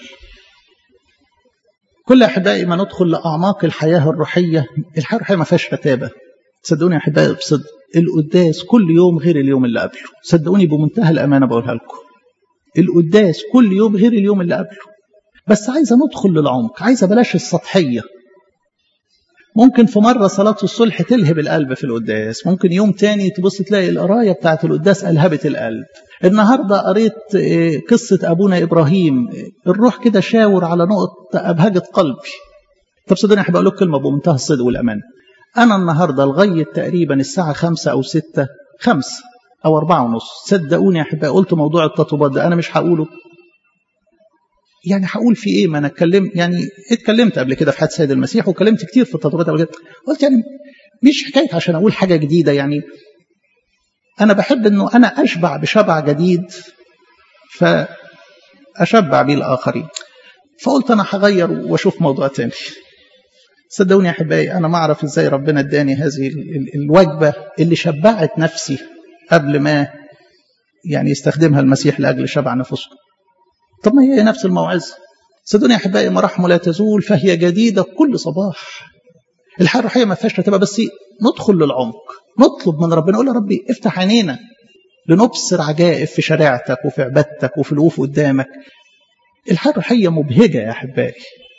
كل أحبائي ما ندخل لأعماق الحياة الروحية، الحياة الروحية ما فيهاش رتابة. صدقوني يا أحبائي بصدق، القداس كل يوم غير اليوم اللي قبله. صدقوني بمنتهى الأمانة بقولها لكم، القداس كل يوم غير اليوم اللي قبله. بس عايزة ندخل للعمق، عايزة بلاش السطحية. ممكن في مرة صلاة الصلح تلهب القلب في القداس، ممكن يوم تاني تبص تلاقي القراية بتاعت القداس ألهبت القلب. النهاردة قريت قصة أبونا إبراهيم، الروح كده شاور على نقطة أبهجت قلبي. طب صدقني أحب أقول لك كلمة بمنتهى الصدق والأمان، أنا النهاردة لغاية تقريبا الساعة خمسة أو ستة خمسة أو أربعة ونص، صدقوني يا أحبائي قلت موضوع التطوبات ده أنا مش هقوله، يعني هقول في إيه؟ ما أنا اتكلم يعني اتكلمت قبل كده في حياة سيد المسيح وكلمت كتير في التطوبات قبل كده، قلت يعني مش حكاية عشان أقول حاجة جديدة، يعني أنا بحب إنه أنا أشبع بشبع جديد فأشبع بيه الآخرين، فقلت أنا هغير وأشوف موضوع تاني. صدقوني يا أحبائي أنا ما أعرف إزاي ربنا اداني هذه الوجبة اللي شبعت نفسي قبل ما يعني يستخدمها المسيح لأجل شبع نفسكم. طب ما هي نفس الموعظة، صدقوني يا أحبائي مراحم لا تزول فهي جديدة كل صباح. الحياة الروحية ما فيهاش رتابة، بس ندخل للعمق، نطلب من ربنا، نقول يا ربي افتح عينينا لنبصر عجائب في شريعتك وفي عبادتك وفي الوقوف قدامك. الحياة الروحية مبهجة يا أحبائي،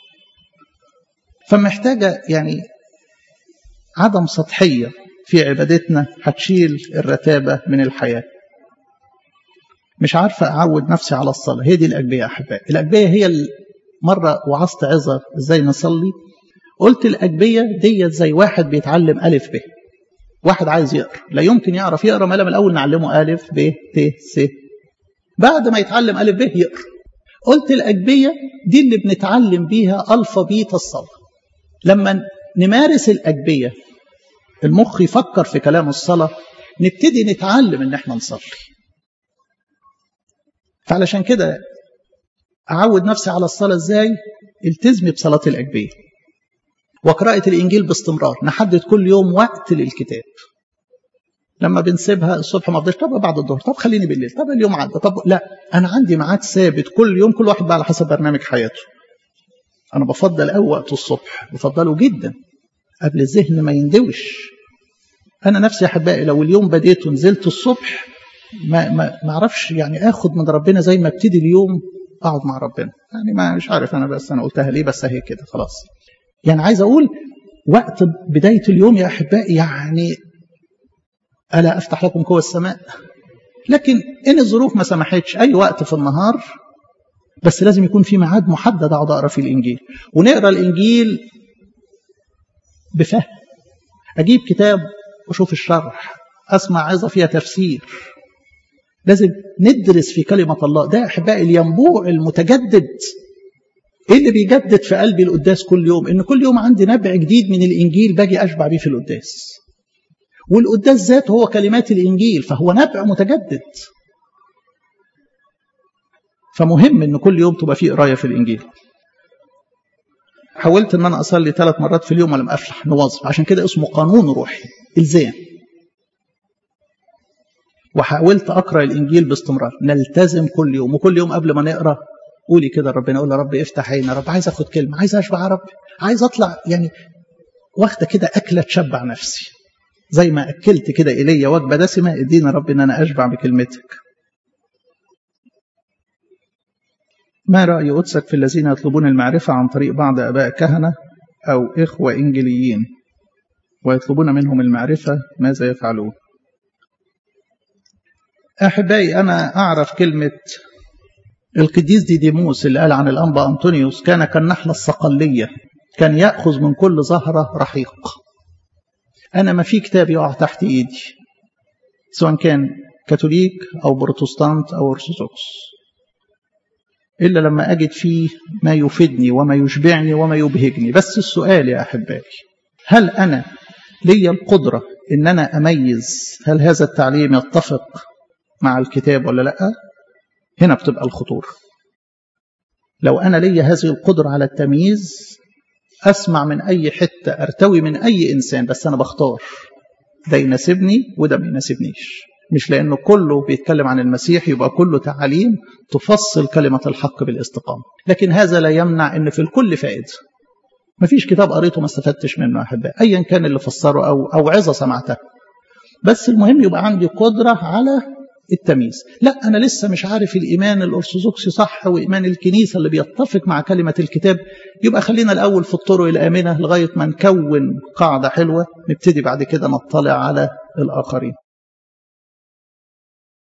فمحتاجة يعني عدم سطحية في عبادتنا هتشيل الرتابة من الحياة. مش عارفة أعود نفسي على الصلاة، هي دي الأجبية يا أحبائي. الأجبية هي مرة وعظت عظة إزاي نصلي، قلت الأجبية دي زي واحد بيتعلم ألف ب، واحد عايز يقرأ لا يمكن يعرف يقرأ ما لم الأول نعلمه ألف ب ت س، بعد ما يتعلم ألف ب يقرأ. قلت الأجبية دي اللي بنتعلم بيها ألفابيت الصلاة. لما نمارس الأجبية المخ يفكر في كلام الصلاة، نبتدي نتعلم إن احنا نصلي. فعلشان كده أعود نفسي على الصلاة إزاي؟ التزمي بصلاة الأجبية وقراءة الإنجيل باستمرار، نحدد كل يوم وقت للكتاب. لما بنسيبها الصبح ما فضلش، طب بعد الظهر، طب خليني بالليل، طب اليوم عدى، طب لا، أنا عندي ميعاد ثابت كل يوم، كل واحد بقى على حسب برنامج حياته. أنا بفضل أول وقت الصبح، بفضله جدا قبل الذهن ما يندوش. أنا نفسي أحبائي لو اليوم بديت ونزلت الصبح ما ما ما أعرفش يعني آخد من ربنا زي ما ابتدي اليوم أقعد مع ربنا، يعني ما مش عارف أنا بس أنا قلتها ليه، بس هي كده خلاص. يعني عايز أقول وقت بداية اليوم يا أحبائي يعني ألا أفتح لكم قوى السماء، لكن إن الظروف ما سمحتش أي وقت في النهار، بس لازم يكون في ميعاد محدد أقعد أقرأ في الإنجيل، ونقرأ الإنجيل بفهم. أجيب كتاب وأشوف الشرح، أسمع عظة فيها تفسير. لازم ندرس في كلمة الله. ده أحبائي الينبوع المتجدد. إيه اللي بيجدد في قلبي القداس كل يوم؟ إن كل يوم عندي نبع جديد من الإنجيل باجي أشبع بيه في القداس، والقداس ذاته هو كلمات الإنجيل، فهو نبع متجدد. فمهم إن كل يوم تبقى فيه قراية في الإنجيل. حاولت إن أنا أصلي ثلاث مرات في اليوم ولم أفلح، نواظب، عشان كده اسمه قانون روحي، إلزام. وحاولت أقرأ الإنجيل باستمرار، نلتزم كل يوم، وكل يوم قبل ما نقرأ قولي كده ربنا، أقول يا رب افتح عيني، يا رب عايز أخد كلمة، عايز أشبع يا رب، عايز أطلع يعني واخدة كده أكلة تشبع نفسي، زي ما أكلت كده إلي وجبة دسمة، ادينا رب إن أنا أشبع بكلمتك. ما رأي قدسك في الذين يطلبون المعرفة عن طريق بعض آباء كهنة أو إخوة إنجيليين ويطلبون منهم المعرفة، ماذا يفعلون؟ أحبائي أنا أعرف كلمة القديس ديديموس اللي قال عن الأنبا أنطونيوس كان كالنحلة الصقلية، كان يأخذ من كل زهرة رحيق. أنا ما في كتاب يقع تحت إيدي سواء كان كاثوليك أو بروتستانت أو أرثوذكس إلا لما أجد فيه ما يفيدني وما يشبعني وما يبهجني. بس السؤال يا أحبائي، هل أنا لي القدرة إن أنا أميز هل هذا التعليم يتفق مع الكتاب ولا لأ؟ هنا بتبقى الخطورة. لو أنا لي هذه القدرة على التمييز، أسمع من أي حتة، أرتوي من أي إنسان، بس أنا بختار ده يناسبني وده ما يناسبنيش، مش لأنه كله بيتكلم عن المسيح يبقى كله تعاليم تفصل كلمة الحق بالاستقامة. لكن هذا لا يمنع أن في الكل فائدة. مفيش كتاب قريته ما استفدتش منه أحبائي، أيا كان اللي فسره أو أو عظة سمعتها، بس المهم يبقى عندي قدرة على التمييز. لا أنا لسه مش عارف الإيمان الأرثوذكسي صح وإيمان الكنيسة اللي بيتفق مع كلمة الكتاب، يبقى خلينا الأول في الطرق الآمنة لغاية ما نكون قاعدة حلوة، نبتدي بعد كده نطلع على الآخرين.